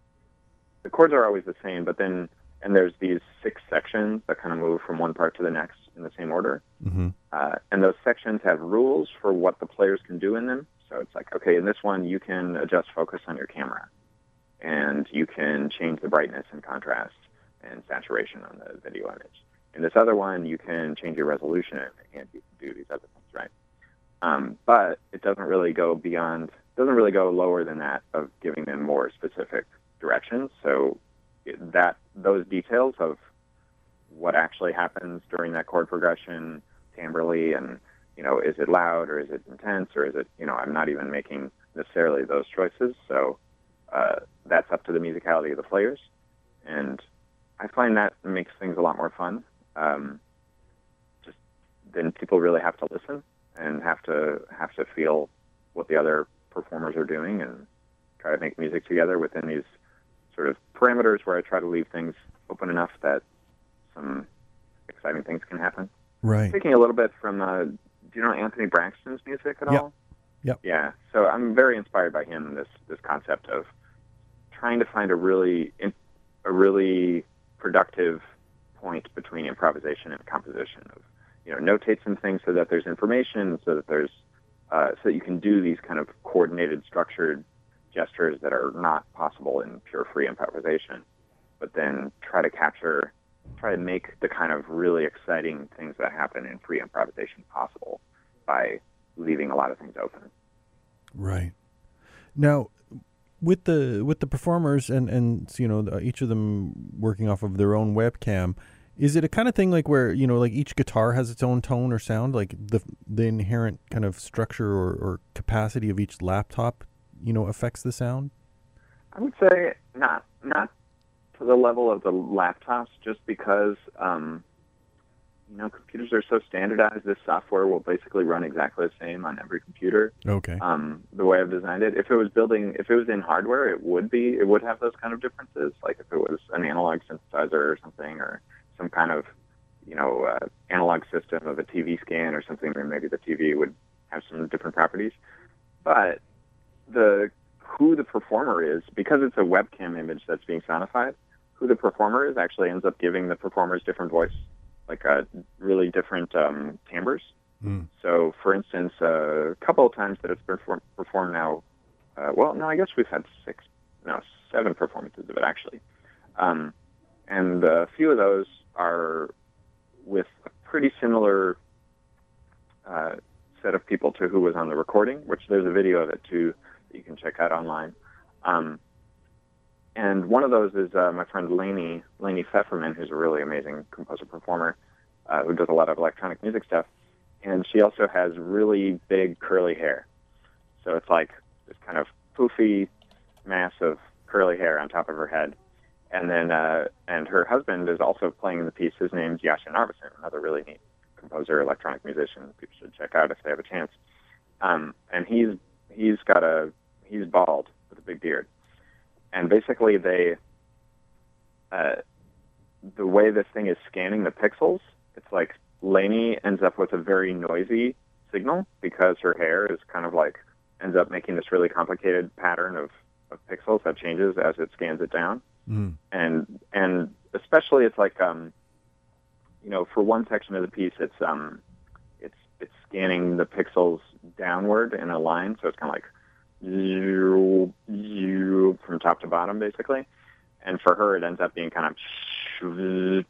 the chords are always the same. But then, and there's these six sections that kind of move from one part to the next in the same order, mm-hmm. uh, and those sections have rules for what the players can do in them. So it's like, okay, in this one you can adjust focus on your camera, and you can change the brightness and contrast and saturation on the video image. In this other one, you can change your resolution and you can do these other things, right? Um, but it doesn't really go beyond, doesn't really go lower than that of giving them more specific directions. So it, that those details of what actually happens during that chord progression, timbrely, and, you know, is it loud or is it intense or is it, you know, I'm not even making necessarily those choices. So uh, that's up to the musicality of the players. And I find that makes things a lot more fun. Um, just then people really have to listen and have to have to feel what the other performers are doing and try to make music together within these sort of parameters where I try to leave things open enough that some exciting things can happen. Right. Speaking a little bit from, uh, do you know Anthony Braxton's music at yep. all? Yep. Yeah. So I'm very inspired by him, this this concept of trying to find a really a really productive point between improvisation and composition, of, you know, notate some things so that there's information, so that there's uh, so that you can do these kind of coordinated, structured gestures that are not possible in pure free improvisation, but then try to capture, try to make the kind of really exciting things that happen in free improvisation possible by leaving a lot of things open. Right. Now, with the with the performers and and you know each of them working off of their own webcam, is it a kind of thing like where, you know, like each guitar has its own tone or sound, like the the inherent kind of structure or, or capacity of each laptop, you know, affects the sound? I would say not not to the level of the laptops, just because um, you know, computers are so standardized. This software will basically run exactly the same on every computer. Okay. Um, the way I've designed it. If it was building, if it was in hardware, it would be, it would have those kind of differences. Like if it was an analog synthesizer or something, or some kind of, you know, uh, analog system of a T V scan or something, then maybe the T V would have some different properties. But the who the performer is, because it's a webcam image that's being sonified, who the performer is actually ends up giving the performers different voice, like uh, really different um, timbres. Mm. So, for instance, uh, a couple of times that it's perform- performed now, uh, well, no, I guess we've had six, no, seven performances of it, actually. Um, and a few of those are with a pretty similar uh, set of people to who was on the recording, which there's a video of it, too, that you can check out online. Um, and one of those is uh, my friend Lainey, Lainey Pfefferman, who's a really amazing composer-performer uh, who does a lot of electronic music stuff. And she also has really big curly hair. So it's like this kind of poofy mass of curly hair on top of her head. And then, uh, and her husband is also playing in the piece. His name's Yasha Narveson, another really neat composer, electronic musician. People should check out if they have a chance. Um, and he's he's got a he's bald with a big beard. And basically, they uh, the way this thing is scanning the pixels, it's like Lainey ends up with a very noisy signal because her hair is kind of like ends up making this really complicated pattern of, of pixels that changes as it scans it down. Mm. And and especially it's like um you know, for one section of the piece it's um it's it's scanning the pixels downward in a line, so it's kind of like you, you, from top to bottom basically. And for her it ends up being kind of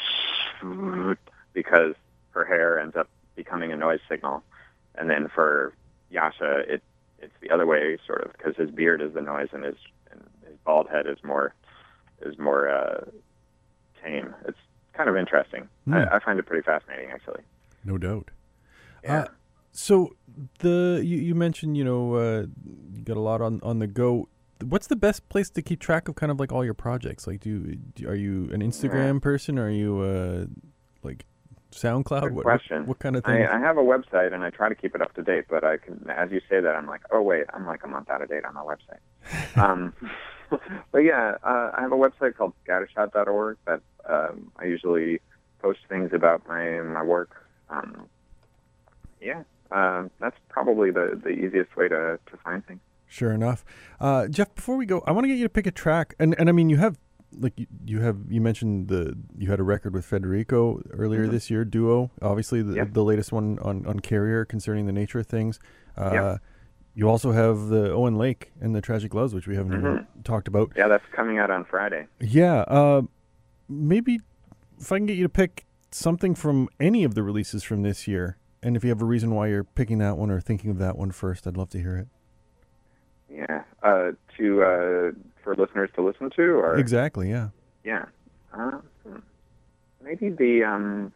because her hair ends up becoming a noise signal. And then for Yasha it it's the other way sort of, because his beard is the noise and his and his bald head is more is more uh, tame. It's kind of interesting. Mm. I, I find it pretty fascinating, actually. No doubt. Yeah. Uh, so the you, you mentioned, you know, uh, you got a lot on, on the go. What's the best place to keep track of kind of like all your projects? Like, do, you, do are you an Instagram yeah. person? Are you uh, like SoundCloud? Good what, question. What, what kind of thing? I, I have a website and I try to keep it up to date, but I can, as you say that, I'm like, oh wait, I'm like a month out of date on my website. um, but yeah, uh, I have a website called scattershot dot org that um, I usually post things about my my work. Um, yeah, uh, that's probably the, the easiest way to, to find things. Sure enough. Uh, Jeff, before we go, I want to get you to pick a track. And, and I mean, you have, like, you, you have, you mentioned the, you had a record with Federico earlier mm-hmm. this year, Duo, obviously the, yep. the latest one on, on Carrier concerning the nature of things. Uh, yep. You also have the Owen Lake and the Tragic Loves, which we haven't mm-hmm. even talked about. Yeah, that's coming out on Friday. Yeah. Uh, maybe if I can get you to pick something from any of the releases from this year, and if you have a reason why you're picking that one or thinking of that one first, I'd love to hear it. Yeah. Uh, to uh, for listeners to listen to, or exactly, yeah. Yeah. Uh, maybe the um,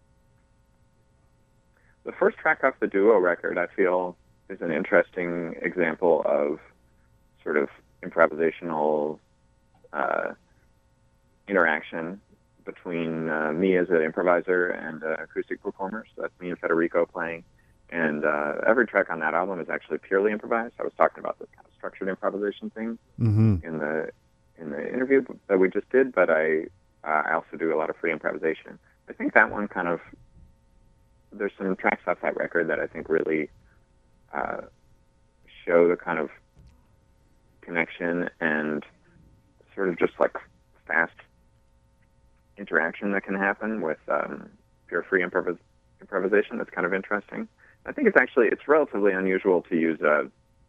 the first track off the Duo record, I feel, is an interesting example of sort of improvisational uh, interaction between uh, me as an improviser and uh, acoustic performer. So that's me and Federico playing. And uh, every track on that album is actually purely improvised. I was talking about this kind of structured improvisation thing mm-hmm. in the in the interview that we just did, but I uh, I also do a lot of free improvisation. I think that one kind of, there's some tracks off that record that I think really uh, show the kind of connection and sort of just like fast interaction that can happen with um, pure free improvis- improvisation. That's kind of interesting. I think it's actually, it's relatively unusual to use a,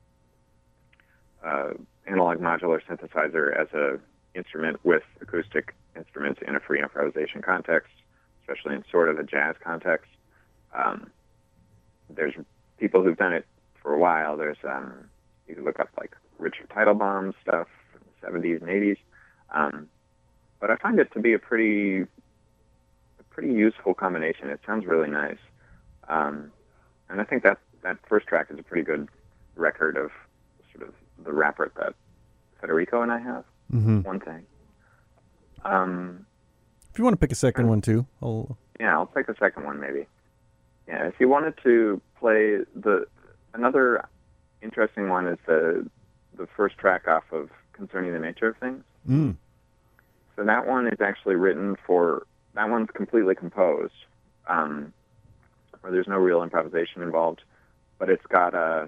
a analog modular synthesizer as a instrument with acoustic instruments in a free improvisation context, especially in sort of a jazz context. Um, there's people who've done it for a while. There's, um, you can look up like Richard Teitelbaum stuff from the seventies and eighties. Um, but I find it to be a pretty, a pretty useful combination. It sounds really nice. Um, and I think that, that first track is a pretty good record of sort of the rapport that Federico and I have. Mm-hmm. One thing. Um, if you want to pick a second one too, I'll... Yeah, I'll take a second one maybe. Yeah, if you wanted to play the another interesting one is the the first track off of Concerning the Nature of Things. Mm. So that one is actually written for that one's completely composed, um, where there's no real improvisation involved, but it's got a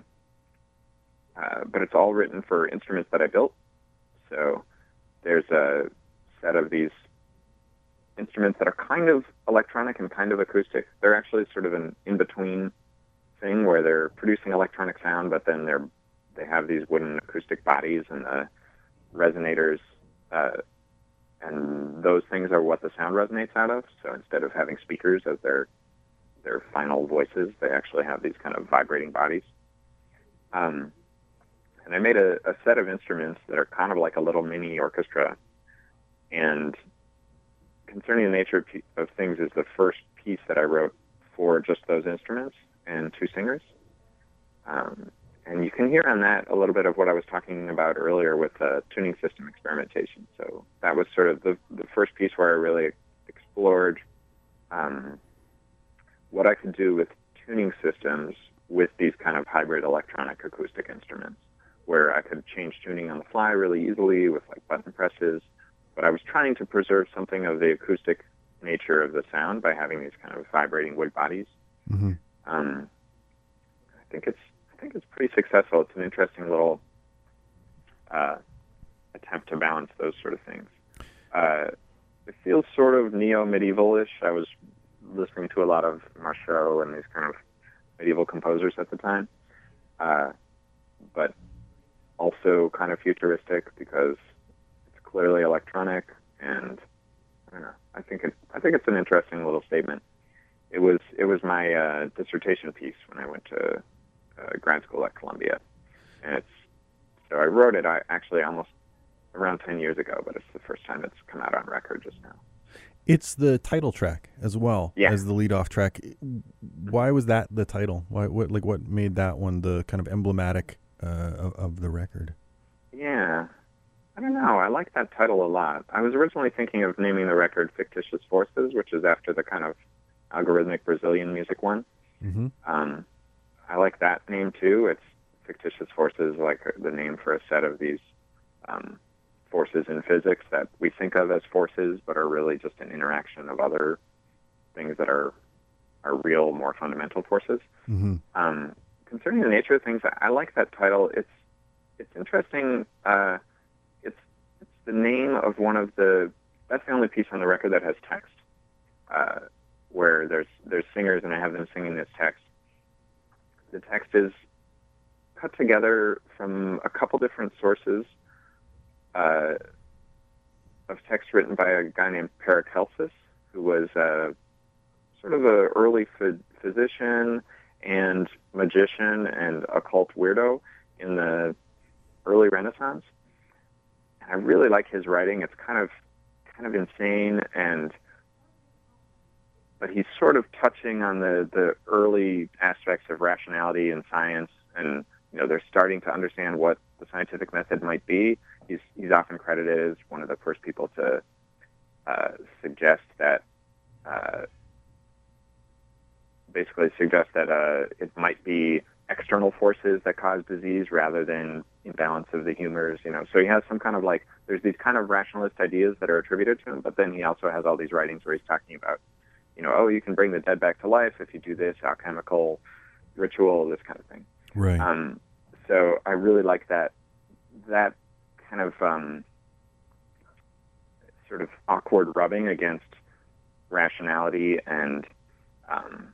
uh, but it's all written for instruments that I built. So there's a set of these instruments that are kind of electronic and kind of acoustic. They're actually sort of an in-between thing where they're producing electronic sound, but then they're they have these wooden acoustic bodies and the resonators, uh, and those things are what the sound resonates out of. So instead of having speakers as their their final voices, they actually have these kind of vibrating bodies. Um, and I made a, a set of instruments that are kind of like a little mini orchestra. And Concerning the Nature of Things is the first piece that I wrote for just those instruments and two singers. Um, and you can hear on that a little bit of what I was talking about earlier with uh, tuning system experimentation. So that was sort of the, the first piece where I really explored um, what I could do with tuning systems with these kind of hybrid electronic acoustic instruments, where I could change tuning on the fly really easily with like button presses. But I was trying to preserve something of the acoustic nature of the sound by having these kind of vibrating wood bodies. Mm-hmm. Um, I think it's I think it's pretty successful. It's an interesting little uh, attempt to balance those sort of things. Uh, it feels sort of neo-medievalish. I was listening to a lot of Marceau and these kind of medieval composers at the time, uh, but also kind of futuristic because clearly electronic, and I don't know. I think it. I think it's an interesting little statement. It was. It was my uh, dissertation piece when I went to uh, grad school at Columbia, and it's. So I wrote it. I actually almost around ten years ago, but it's the first time it's come out on record just now. It's the title track as well yeah. as the lead-off track. Why was that the title? Why? What? Like, what made that one the kind of emblematic uh, of, of the record? Yeah. I don't know. I like that title a lot. I was originally thinking of naming the record Fictitious Forces, which is after the kind of algorithmic Brazilian music one. Mm-hmm. Um, I like that name, too. It's Fictitious Forces, like the name for a set of these um, forces in physics that we think of as forces, but are really just an interaction of other things that are, are real, more fundamental forces. Mm-hmm. Um, concerning the nature of things, I, I like that title. It's, it's interesting... Uh, the name of one of the, that's the only piece on the record that has text, uh, where there's there's singers and I have them singing this text. The text is cut together from a couple different sources uh, of text written by a guy named Paracelsus, who was uh, sort of an early ph- physician and magician and occult weirdo in the early Renaissance. I really like his writing. It's kind of kind of insane, and but he's sort of touching on the, the early aspects of rationality in science, and you know they're starting to understand what the scientific method might be. He's he's often credited as one of the first people to uh, suggest that uh, basically suggest that uh, it might be external forces that cause disease rather than imbalance of the humors, you know. So he has some kind of like, there's these kind of rationalist ideas that are attributed to him, but then he also has all these writings where he's talking about, you know, oh, you can bring the dead back to life if you do this alchemical ritual, this kind of thing. Right. Um, so I really like that, that kind of um, sort of awkward rubbing against rationality and um,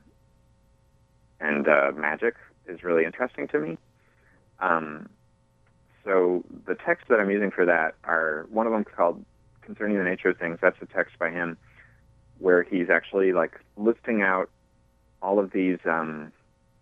and uh, magic is really interesting to me. Um, so the texts that I'm using for that are, one of them called Concerning the Nature of Things. That's a text by him where he's actually like listing out all of these um,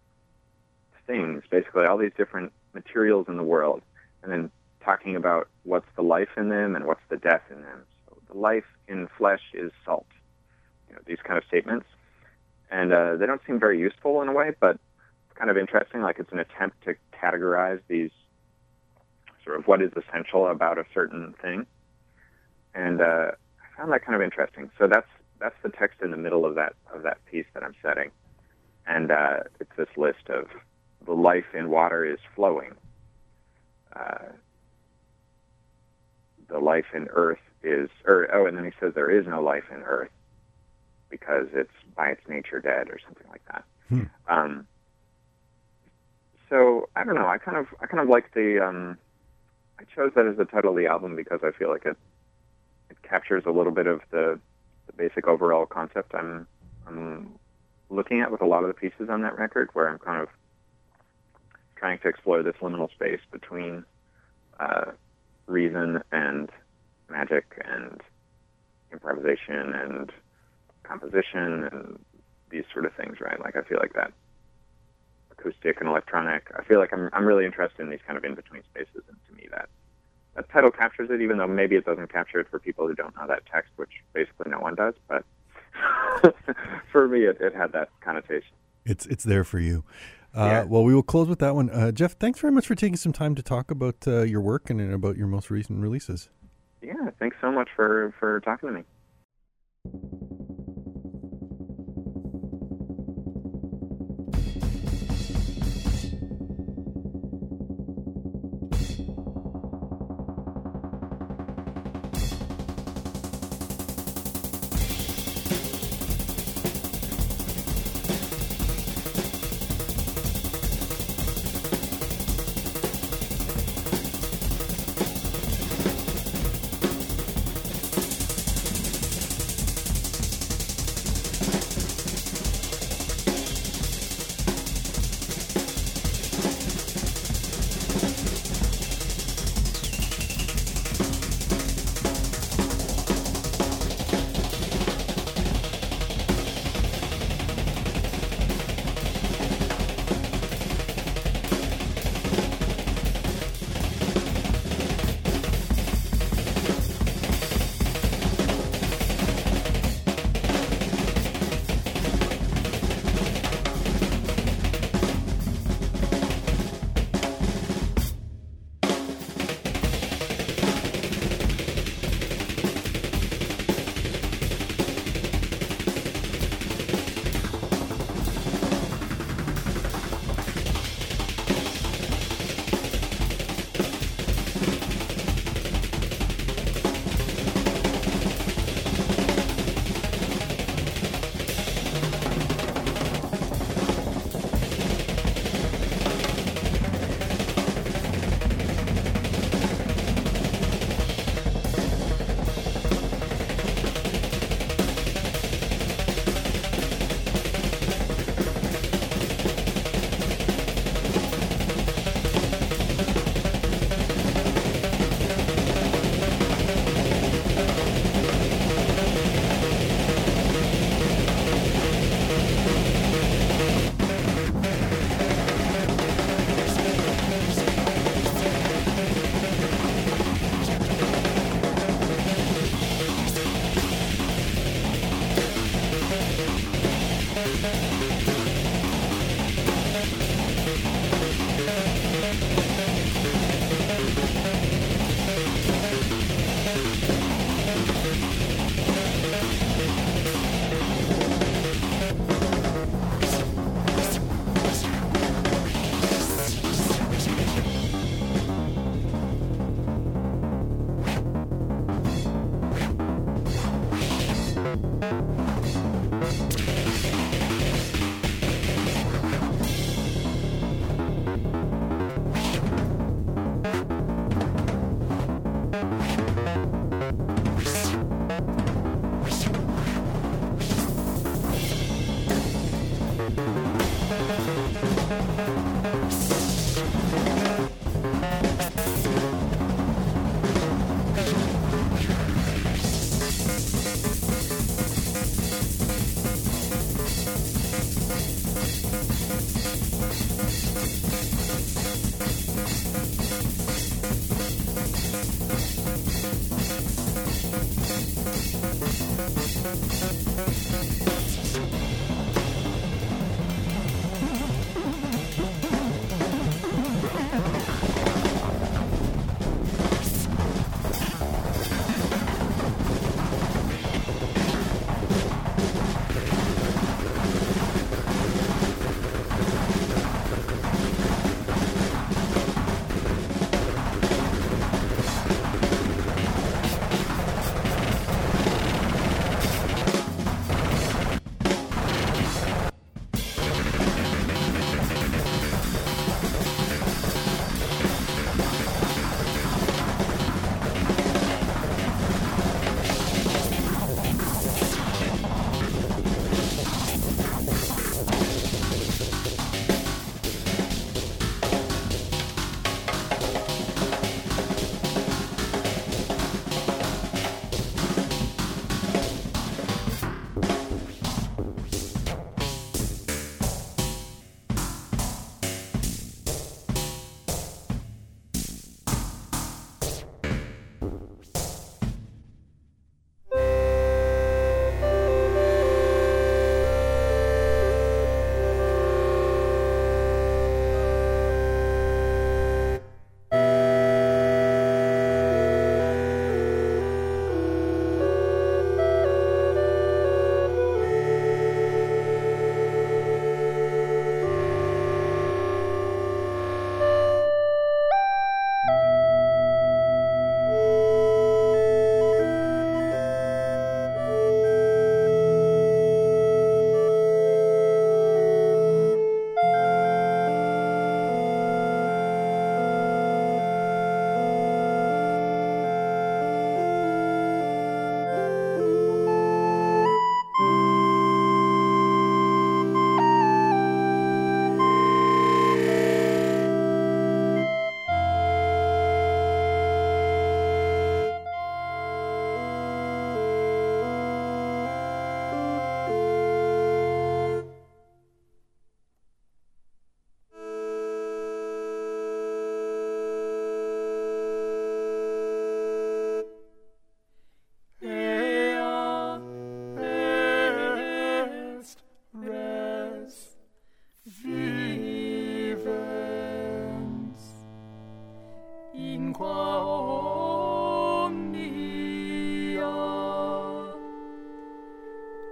things, basically all these different materials in the world, and then talking about what's the life in them and what's the death in them. So the life in flesh is salt, you know, these kind of statements. And uh, they don't seem very useful in a way, but it's kind of interesting. Like it's an attempt to categorize these sort of what is essential about a certain thing. And uh, I found that kind of interesting. So that's that's the text in the middle of that of that piece that I'm setting, and uh, it's this list of the life in water is flowing. Uh, the life in earth is, or oh, and then he says there is no life in earth because it's by its nature dead, or something like that. Hmm. Um, so I don't know. I kind of I kind of like the. Um, I chose that as the title of the album because I feel like it it captures a little bit of the, the basic overall concept I'm I'm looking at with a lot of the pieces on that record, where I'm kind of trying to explore this liminal space between uh, reason and magic and improvisation and composition and these sort of things, right? Like I feel like that acoustic and electronic. I feel like I'm I'm really interested in these kind of in-between spaces, and to me that that title captures it, even though maybe it doesn't capture it for people who don't know that text, which basically no one does. But for me, it, it had that connotation. It's it's there for you. Uh, yeah. Well, we will close with that one. Uh, Jeff, thanks very much for taking some time to talk about uh, your work and, and about your most recent releases. Yeah, thanks so much for, for talking to me.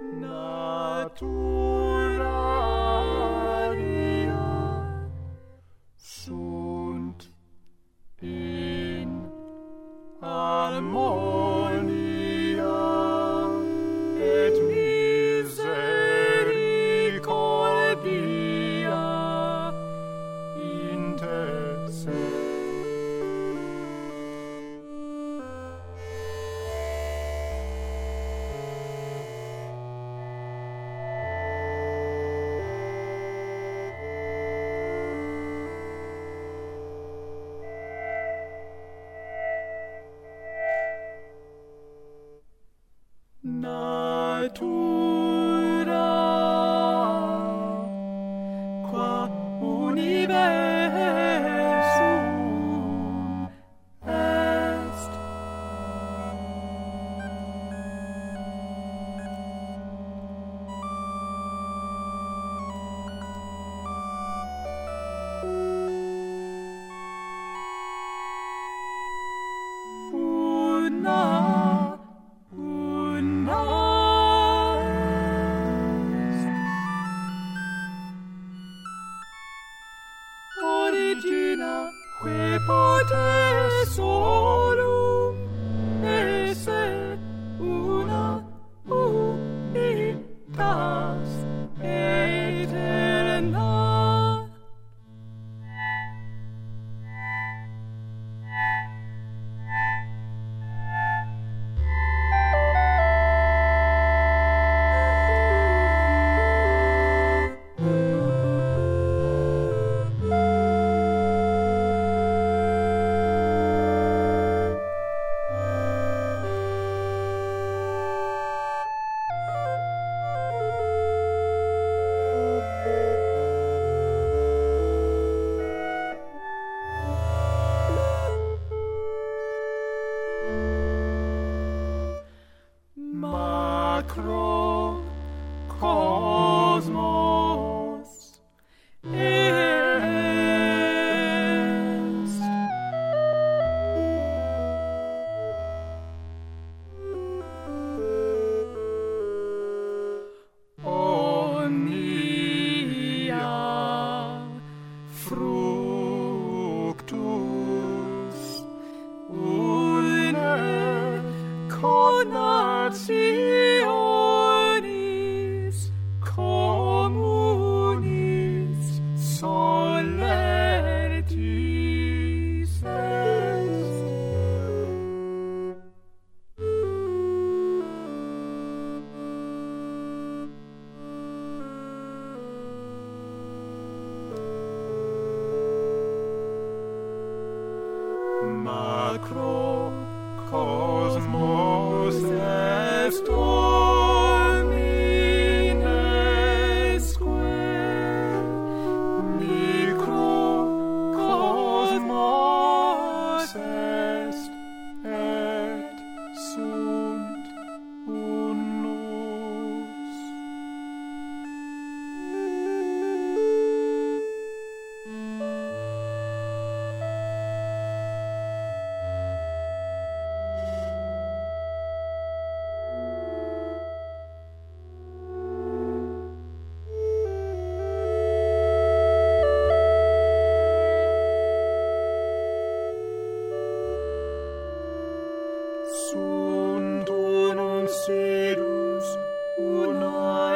Naturalia sunt in harmonia et misericordia inter se. Natura qua universum est. Una origina que potes solum esse una unitas eterna. Macrocosmos est. Omnia fructus une conationis communis solertis est. Macrocosmos est omninesque, microcosmos est et sunt unus. Sunt unum sedus una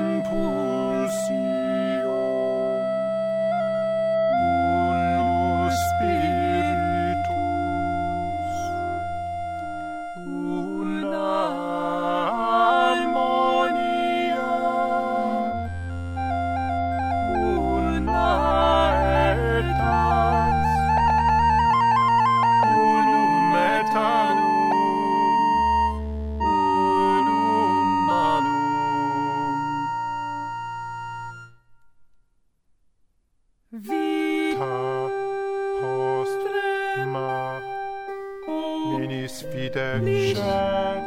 impulsion, unus spiritus, una harmonia, una etas, unum etanum, vita post ma minis fidescet,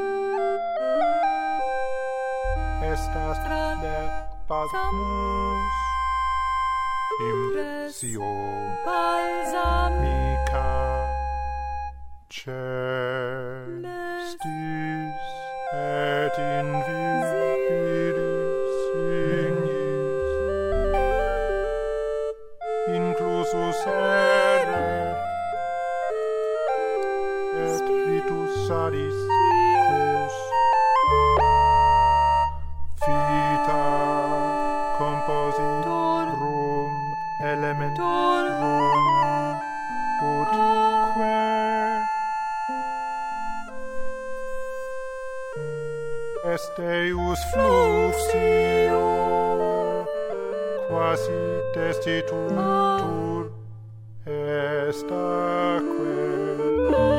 estas de pasmus impressio balsamica cestis et in Deus fluxio, quasi destitutur est aquae tua.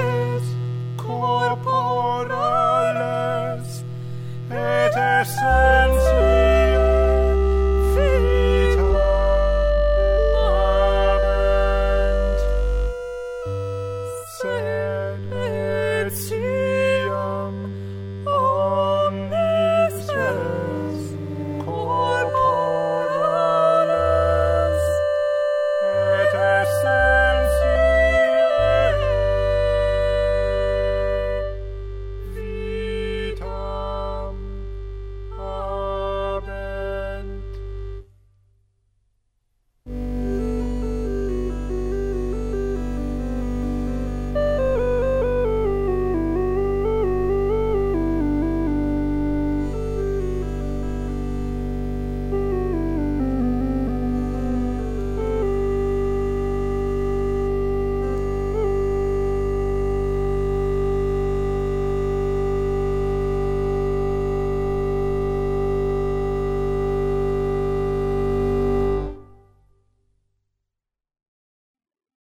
Corporales et